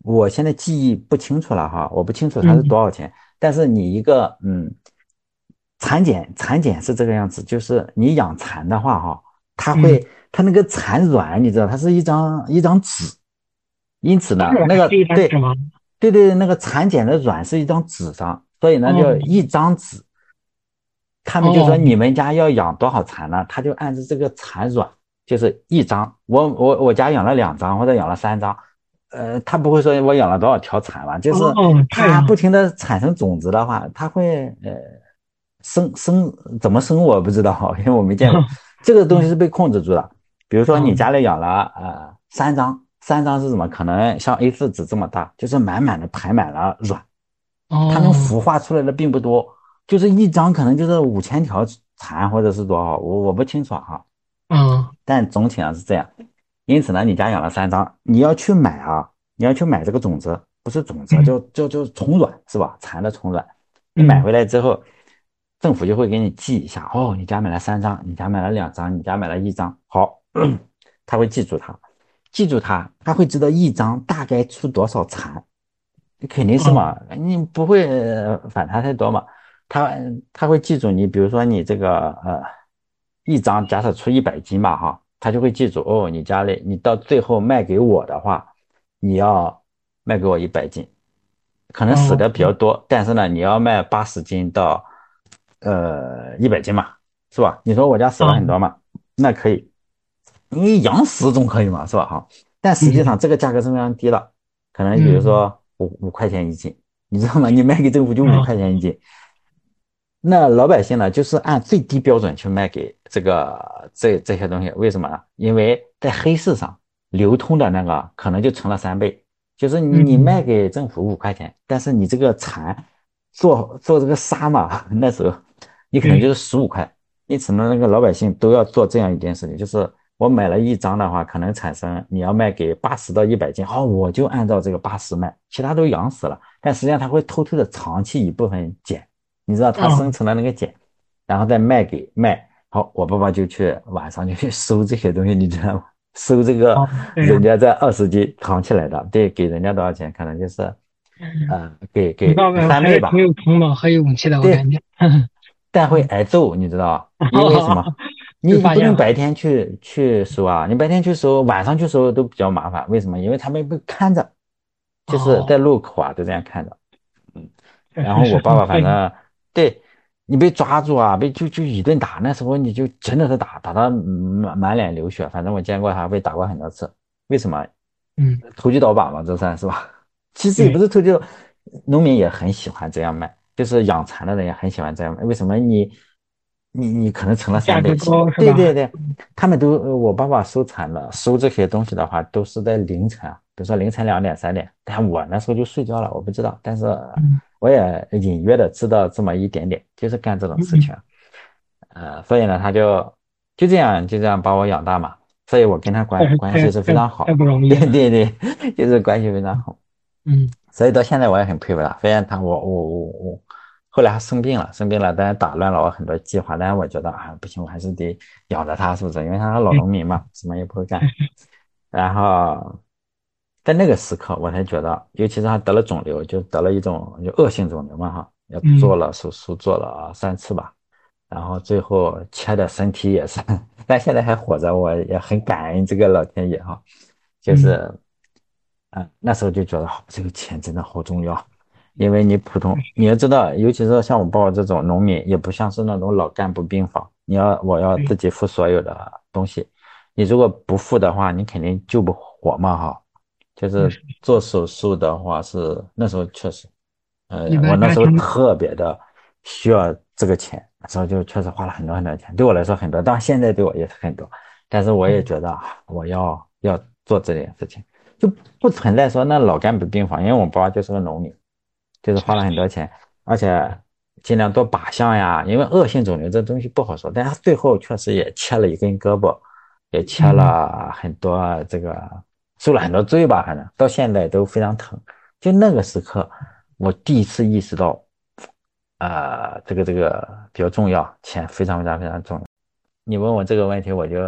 我现在记忆不清楚了哈，我不清楚它是嗯多少钱。但是你一个嗯，蚕茧蚕茧是这个样子，就是你养蚕的话哈，它嗯， 会它那个蚕卵，你知道它是一张一张纸，因此呢， 当然那个是一张纸对吗？ 对对，那个蚕茧的卵是一张纸上，所以呢就哦一张纸。他们就说哦你们家要养多少蚕呢？他就按照这个蚕卵，就是一张，我我我家养了两张或者养了三张，呃，他不会说我养了多少条蚕嘛，就是哦，这样。 它不停的产生种子的话，它会呃生生怎么生我不知道，因为我没见过。这个东西嗯是被控制住的。比如说你嗯家里养了呃三张，三张是什么？可能像 A 四 纸这么大，就是满满的排满了卵，它能哦孵化出来的并不多。就是一张可能就是五千条蚕或者是多少，我我不清楚哈， 嗯但总体上是这样。因此呢，你家养了三张，你要去买啊，你要去买这个种子，不是种子， 嗯就就就虫卵是吧？蚕的虫卵，你买嗯回来之后，政府就会给你记一下，哦，你家买了三张，你家买了两张，你家买了一张，好，他会记住它，记住它，他会知道一张大概出多少蚕。你肯定是哦嘛，你不会呃反差太多嘛。他他会记住你，比如说你这个呃一张假设出一百斤吧哈，他就会记住哦，你家里你到最后卖给我的话，你要卖给我一百斤，可能死哦的比较多，但是呢你要卖八十斤到呃一百斤嘛，是吧？你说我家死了很哦多嘛，那可以，你养死总可以嘛，是吧哈？但实际上嗯这个价格是非常低的。可能比如嗯说五五块钱一斤，你知道吗？你卖给政府就五块哦钱一斤，那老百姓呢，就是按最低标准去卖给这个这这些东西，为什么呢？因为在黑市上流通的那个可能就成了三倍，就是你卖嗯给政府五块钱，但是你这个蚕做做这个纱嘛，那时候你可能就对是十五块，因此呢，那个老百姓都要做这样一件事情，就是我买了一张的话，可能产生你要卖给八十到一百斤，好，我就按照这个八十卖，其他都养死了，但实际上他会偷偷的藏起一部分茧。你知道他生哦成了那个茧，然后再卖给卖。好，我爸爸就去晚上就去收这些东西，你知道吗？收这个哦这样。 人家在二十斤藏起来的，对，给人家多少钱？可能就是嗯， 呃，给你给爸爸还是挺三倍吧。 有头脑和勇气的，我感对， 觉。 但会嗯， 挨揍，你知道？因为什么？ 被你不发现了。 能白天去去收啊，你白天去收，晚上去收都比较麻烦。为什么？因为他们被看着，就是在哦， 路口啊，都这样看着。嗯。 确实是然后我爸很费。 爸反正对你被抓住啊，被就就一顿打，那时候你就真的是打打到满满脸流血。反正我见过他被打过很多次。为什么？ 嗯， 投机倒把嘛，这算是吧？其实也不对， 是投机倒，农民也很喜欢这样卖，就是养蚕的人也很喜欢这样卖。为什么你你你可能成了三倍？ 价格高是吧？ 对对对，他们都我爸爸收蚕的，收这些东西的话都是在凌晨啊，比如说凌晨两点三点，但我那时候就睡觉了，我不知道，但是嗯我也隐约的知道这么一点点，就是干这种事情。 嗯呃，所以呢，他就就这样就这样把我养大嘛，所以我跟他确实关关系是非太太常好。 太不容易对了。 对对，就是关系非常好。 嗯， 所以到现在我也很佩服他。虽然他我我我我后来还生病了，生病了，当然打乱了我很多计划。但是我觉得啊，不行，我还是得养着他，是不是？因为他是老对， 农民嘛，什么也不会干。然后在那个时刻，我才觉得，尤其是他得了肿瘤，就得了一种就恶性肿瘤嘛，哈，也做嗯， 了手术，做了三次吧。然后最后切的身体也是，但现在还活着，我也很感恩这个老天爷哈。就嗯， 是，嗯，那时候就觉得，哦这个钱真的好重要。因为你普通你要知道，尤其是像我爸爸这种农民，也不像是那种老干部病房，你要我要自对， 己付所有的东西，你如果不付的话，你肯定救不活嘛哈。就是确实， 做手术的话是那时候确实，呃，我一般那时候家庭。 特别的需要这个钱，那时候就确实花了很多很多钱，对我来说很多，当然现在对我也是很多，但是我也嗯觉得啊我要要做这件事情，就不存在说那老干部病房，因为我爸爸就是个农民。就是花了很多钱，而且尽量多靶向呀，因为恶性肿瘤这东西不好说，但是他最后确实也切了一根胳膊，也切嗯， 了很多这个，受了很多罪吧，反正到现在都非常疼。就那个时刻，我第一次意识到，啊、呃这个这个比较重要，钱非常非常非常重要。你问我这个问题，我就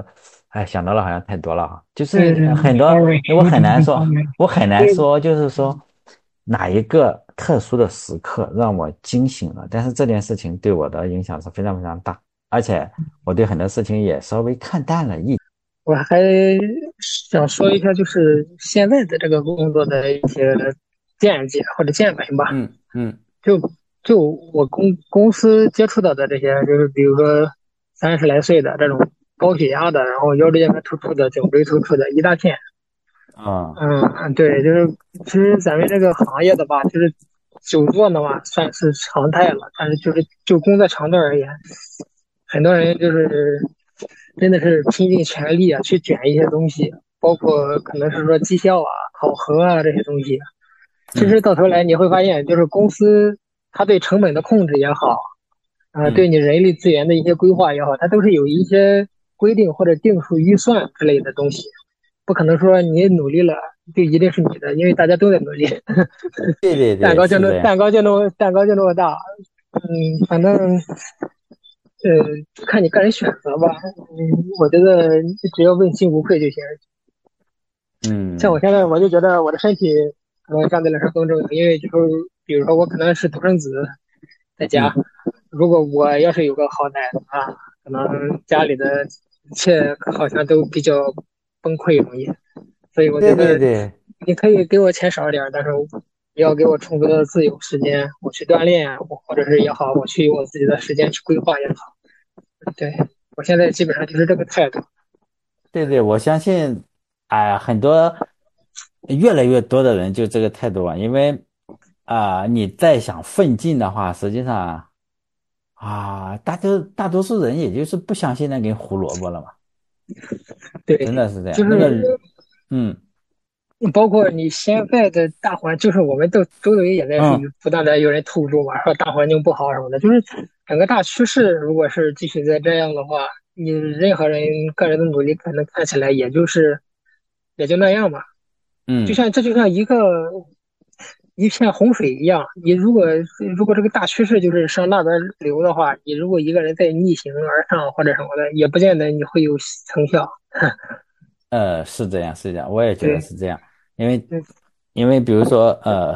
哎，想到了好像太多了哈，就是嗯很多， ，sorry， 我有很很难说， 多方面。 我很难对， 说，就是说哪一个特殊的时刻让我惊醒了，但是这件事情对我的影响是非常非常大，而且我对很多事情也稍微看淡了一。 我还想说一下，就是现在的这个工作的一些见解或者见闻吧。 嗯嗯就就我公公司接触到的这些，就是比如说三十来岁的这种高血压的，然后腰椎间盘突出的、颈椎突出的一大片。 啊嗯嗯，对，就是其实咱们这个行业的吧，就是久坐的话算是常态了，但是就是就工作强度而言，很多人就是真的是拼尽全力啊去卷一些东西，包括可能是说绩效啊、考核啊这些东西。其嗯实到头来你会发现，就是公司它对成本的控制也好，啊、对嗯你人力资源的一些规划也好，它都是有一些规定或者定数预算之类的东西，不可能说你努力了就一定是你的，因为大家都在努力， 对对蛋对， 糕就那是这样。 蛋糕就那么蛋糕就那么大，嗯，反正呃看你个人选择吧，嗯，我觉得只要问心无愧就行。像我嗯现在我就觉得我的身体可能相对来说更重要，因为就是比如说我可能是独生子，在家， 嗯， 如果我要是有个好奶的话，可能家里的一切好像都比较崩溃容易，所以我觉对对得对。 你可以给我钱少一点，但是也要给我充足的自由时间，我去锻炼，或者是也好，我去用我自己的时间去规划也好。对，我现在基本上就是这个态度。 对对，我相信，啊、很多越来越多的人就这个态度啊，因为啊、你再想奋进的话，实际上啊，大多大多数人也就是不相信那根胡萝卜了嘛，真对， 的是这样。那个， 就是嗯包括你现在的大环，就是我们都周围也在是嗯不断的有人吐露嘛，说大环境不好什么的，就是整个大趋势，如果是继续再这样的话，你任何人个人的努力可能看起来也就是也就那样吧。就嗯。 像这就像一个一片洪水一样，你如果如果这个大趋势就是向那边流的话，你如果一个人再逆行而上或者什么的，也不见得你会有成效。 呃，是这样，是这样，我也觉得对， 是这样，因为， 对， 因为比如说，呃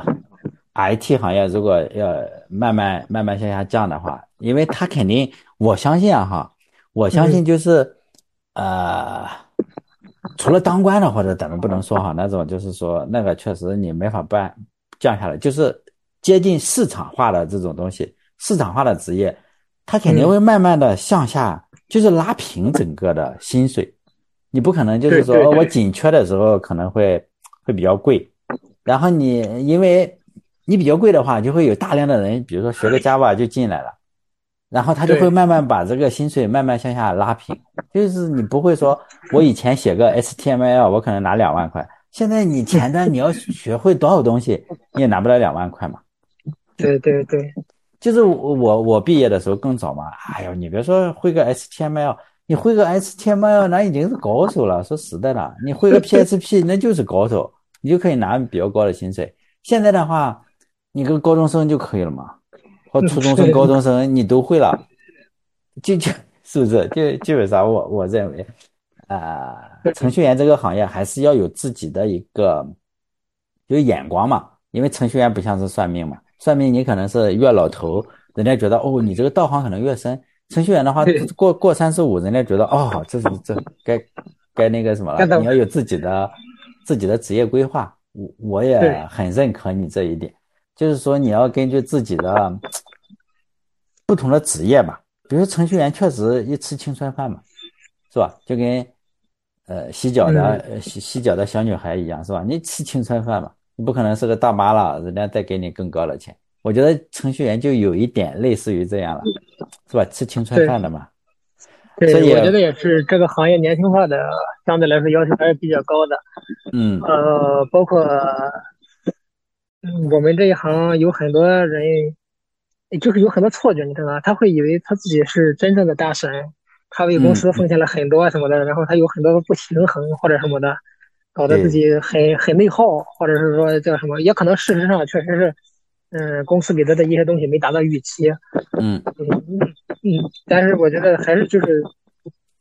，I T 行业如果要慢慢慢慢向下降的话，因为它肯定，我相信啊哈，我相嗯， 信就是，呃，除了当官的或者咱们不能说哈，那种就是说那个确实你没法办降下来，就是接近市场化的这种东西，市场化的职业，它肯定嗯， 会慢慢的向下，就是拉平整个的薪水。你不可能就是说，哦，我对对对紧缺的时候可能会会比较贵，然后你因为你比较贵的话，就会有大量的人，比如说学个 Java 就进来了，然后他就会对。 慢慢把这个薪水慢慢向下拉平。就是你不会说，我以前写个 H T M L，我可能拿两万块，现在你前端你要学会多少东西，你也拿不了两万块嘛。 对对对就是我我我毕业的时候更早嘛，哎呦，你别说会个 H T M L，你会个 H T M L 那已经是高手了，说实在的，你会个 P H P 那就是高手，你就可以拿比较高的薪水。现在的话，你个高中生就可以了嘛，或嗯， 初中生、 是， 高中生你都会了，就就是不是？就基本上我我认为，啊、程序员这个行业还是要有自己的一个有眼光嘛，因为程序员不像是算命嘛，算命你可能是越老头，人家觉得哦你这个道行可能越深，程序员的话对， 过过三十五，人家觉得哦这是这该该那个什么了， 干到， 你要有自己的自己的职业规划，我我也对很认可你这一点，就是说你要根据自己的不同的职业吧。比如程序员确实一吃青春饭嘛，是吧？就跟呃洗脚的嗯， 呃洗洗脚的小女孩一样，是吧？你吃青春饭嘛，你不可能是个大妈了，人家再给你更高的钱。我觉得程序员就有一点类似于这样了，是吧？吃青春对饭的嘛。所对， 以， 我觉得也是这个行业年轻化的相对来说要求还是比较高的。 嗯呃，包括嗯我们这一行有很多人，就是有很多错觉，你知道吗？他会以为他自己是真正的大神，他为公嗯嗯， 司奉献了很多什么的，然后他有很多的不平衡或者什么的，搞得自对， 己很很内耗，或者是说叫什么，也可能事实上确实是，嗯，公司给他的一些东西没达到预期， 嗯嗯嗯，但是我觉得还是就是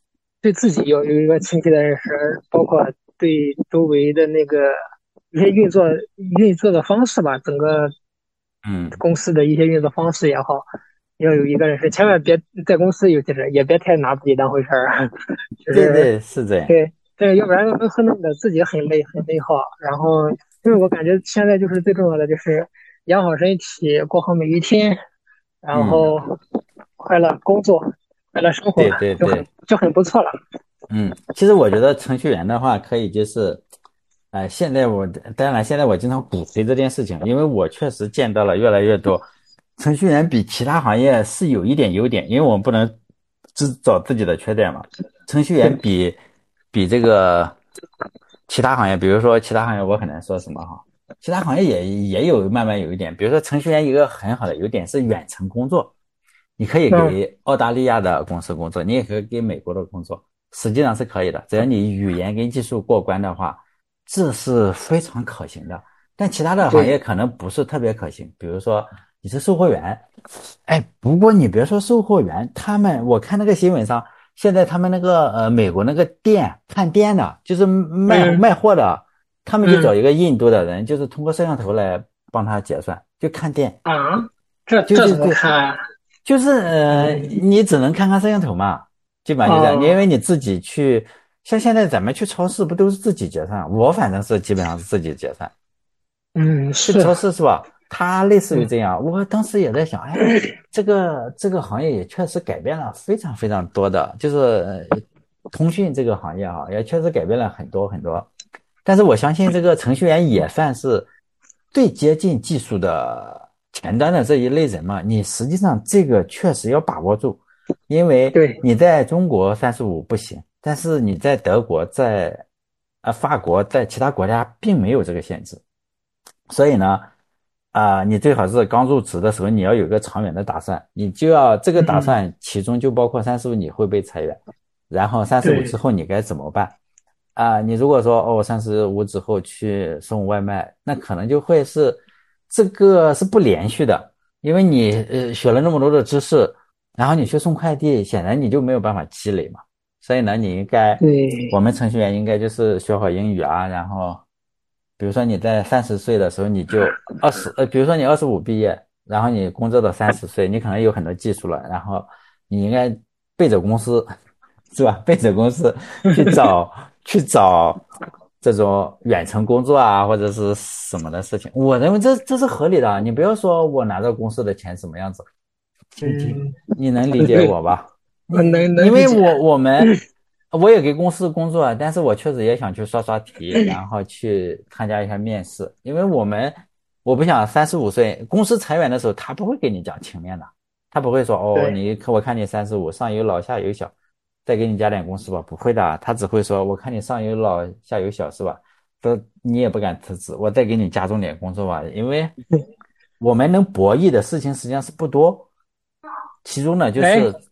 对自己有有一个清晰的认识，包括对周围的那个一些运作运作的方式吧，整个嗯， 公司的一些运作方式也好，要有一个认识，千万别在公司，尤其是也别太拿自己当回事儿，就是对对，是这样。 对对，要不然会会弄得自己很累很内耗。然后，因为我感觉现在就是最重要的就是养好身体，过好每一天，然嗯， 后快乐工作，快乐生活对对就很对。 就很不错了。 嗯，其实我觉得程序员的话，可以就是，呃，现在我当然现在我经常鼓吹这件事情，因为我确实见到了越来越多程序员比其他行业是有一点优点，因为我们不能只找自己的缺点嘛。程序员对， 比比这个其他行业，比如说其他行业，我很难说什么哈，其他行业也也有慢慢有一点，比如说程序员一个很好的优点是远程工作，你可以嗯， 给澳大利亚的公司工作，你也可以给美国的工作。实际上是可以的，只要你语言跟技术过关的话，这是非常可行的。但其他的行业对， 可能不是特别可行，比如说你是售货员，哎，不过你别说售货员，他们我看那个新闻上，现在他们那个呃美国那个店看店的，就是卖嗯卖货的，他们就找嗯一个印度的人，就是通过摄像头来帮他结算，就看店。 啊，这这怎么就就就看啊？ 就是呃，你只能看看摄像头嘛，基本上就这样。因哦， 为你自己去，像现在咱们去超市不都是自己结算？我反正是基本上是自己结算。 嗯， 去超是， 市是吧？它类似于嗯这样。我当时也在想，哎，这个这个行业也确实改变了非常非常多的，就是呃通讯这个行业啊，也确实改变了很多很多。但是我相信这个程序员也算是最接近技术的前端的这一类人嘛。你实际上这个确实要把握住，因为对， 你在中国三十五不行，但是你在德国、在啊法国、在其他国家并没有这个限制。所以呢，啊、你最好是刚入职的时候，你要有个长远的打算，你就要这个打嗯算，其中就包括三十五你会被裁员，然后三十五之对， 后你该怎么办？啊、你如果说哦，三十五之后去送外卖，那可能就会是这个是不连续的，因为你呃学了那么多的知识，然后你去送快递，显然你就没有办法积累嘛。所以呢，你应该，我对， 们程序员应该就是学好英语啊，然后，比如说你在三十岁的时候，你就二十，呃，比如说你二十五毕业，然后你工作到三十岁，你可能有很多技术了，然后你应该背着公司，是吧？背着公司去找去找这种远程工作啊，或者是什么的事情。我认为这这是合理的，你不要说我拿到公司的钱什么样子，听听， 嗯， 你能理解对， 我吧？ 我你能能理解。 因为我我们我也给公司工作，但是我确实也想去刷刷题，然后去参加一下面试，因为我们我不想三十五岁公司裁员的时候，他不会跟你讲情面的，他不会说哦， 对， 你我看你三十五，上有老下有小，再给你加点工资吧，不会的，他只会说我看你上有老下有小是吧？都你也不敢辞职，我再给你加重点工作吧，因为我们能博弈的事情实际上是不多，其中呢就哎， 是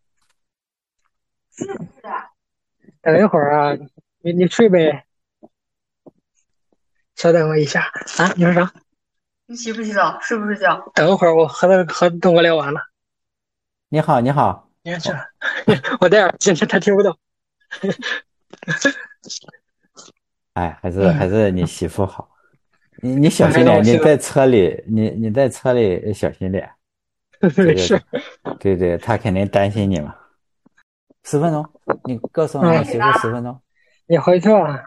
等一会儿啊，你你睡呗，稍等我一下啊。你说啥？ 你洗不洗澡？睡不睡觉？ 等一会儿我和他和东哥聊完了， 你好你好。 你看这， 哦， 我戴耳机，他听不到。 哎，还是还嗯， 是你媳妇好，你你小那还心点，你让我洗了， 在车里，你你在车里小心点，这个， 没事。 对对，他肯定担心你嘛。十分钟，你告诉我你媳妇嗯， 十分钟， 你回去吧。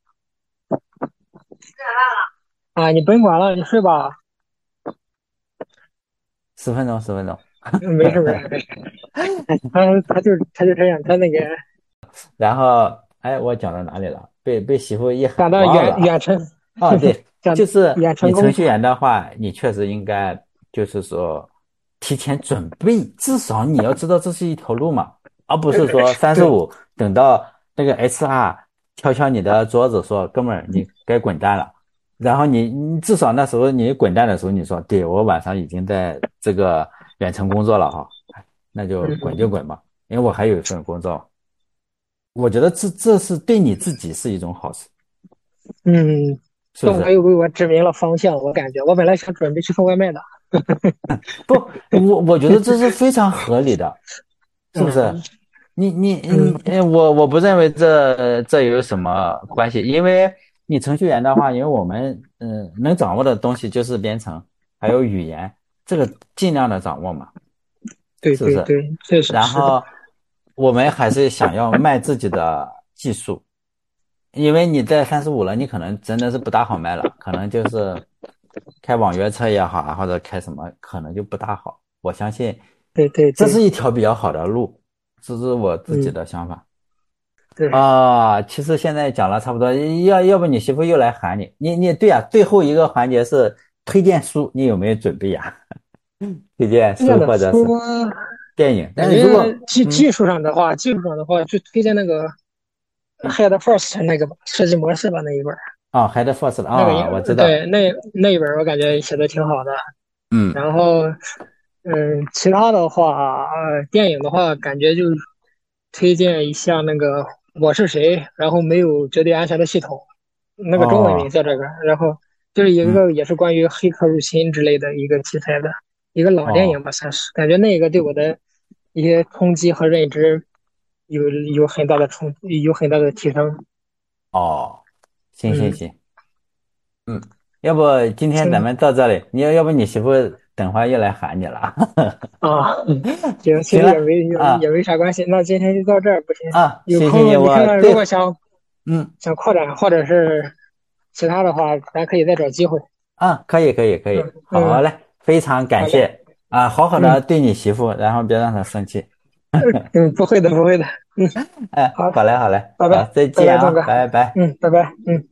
啊，你甭管了，你睡吧。 十分钟，十分钟。 嗯没事没事没事。他他就他就这样，他那个然后，哎，我讲到哪里了？被被媳妇一喊讲到忘了。 远远程， 哦，对， 讲就是远程工作。 你程序员的话，你确实应该就是说提前准备，至少你要知道这是一条路嘛，而不是说三十对五等到那个 H R 敲敲你的桌子说哥们儿你该滚蛋了，然后你你至少那时候你滚蛋的时候你说对我晚上已经在这个远程工作了哈，那就滚就嗯滚吧，因为我还有一份工作，我觉得这这是对你自己是一种好事， 嗯， 是不是？ 东哥又为我指明了方向，我感觉我本来想准备去送外卖的。 不，我我觉得这是非常合理的，是不是？ 嗯你你嗯， 嗯，呃我我不认为这这有什么关系，因为你程序员的话，因为我们嗯、呃能掌握的东西就是编程，还有语言，这个尽量的掌握嘛， 对是不是？ 对对，确实是的。 然后我们还是想要卖自己的技术，因为你在三十五了，你可能真的是不大好卖了，可能就是开网约车也好啊，或者开什么，可能就不大好。我相信对对对， 这是一条比较好的路，这是我自己嗯， 的想法。 对， 啊，其实现在讲了差不多，要要不你媳妇又来喊你，你你对呀、最后一个环节是推荐书，你有没有准备呀、推荐这样书的书， 或者是电影，但感是如觉果嗯技技术上的话，技术上的话，就推荐那个嗯 Head First 那个吧，设计模式吧那一本儿， 啊，Head First 那个应啊，我知道， 对那那一本儿我感觉写的挺好的。 嗯然后，嗯，其他的话，呃，电影的话，感觉就推荐一下那个《我是谁》，然后没有绝对安全的系统，那个中文名哦叫这个，然后就是一嗯个也是关于黑客入侵之类的一个题材的一个老电影哦吧，算是，感觉那个对我的一些冲击和认知有有很大的冲，有很大的提升。 哦，行行嗯， 行，嗯，要不今天咱行们到这里，你要要不你媳妇等会儿又来喊你了， 啊，嗯行，其行了实也没也啊也没啥关系，那今天就到这儿，不行， 啊， 有行行行， 空你看看，如我对果想嗯。 想扩展或者是其他的话，咱可以再找机会。 啊，可以可以可以， 嗯嗯， 好嘞，非常感好嘞， 谢啊，好好的嗯对你媳妇，然后别让她生气。 嗯，不会的不会的，嗯， 哎， 好， 好嘞好嘞，好， 拜拜再拜拜，东哥， 见啊，拜拜。 嗯，拜拜，嗯。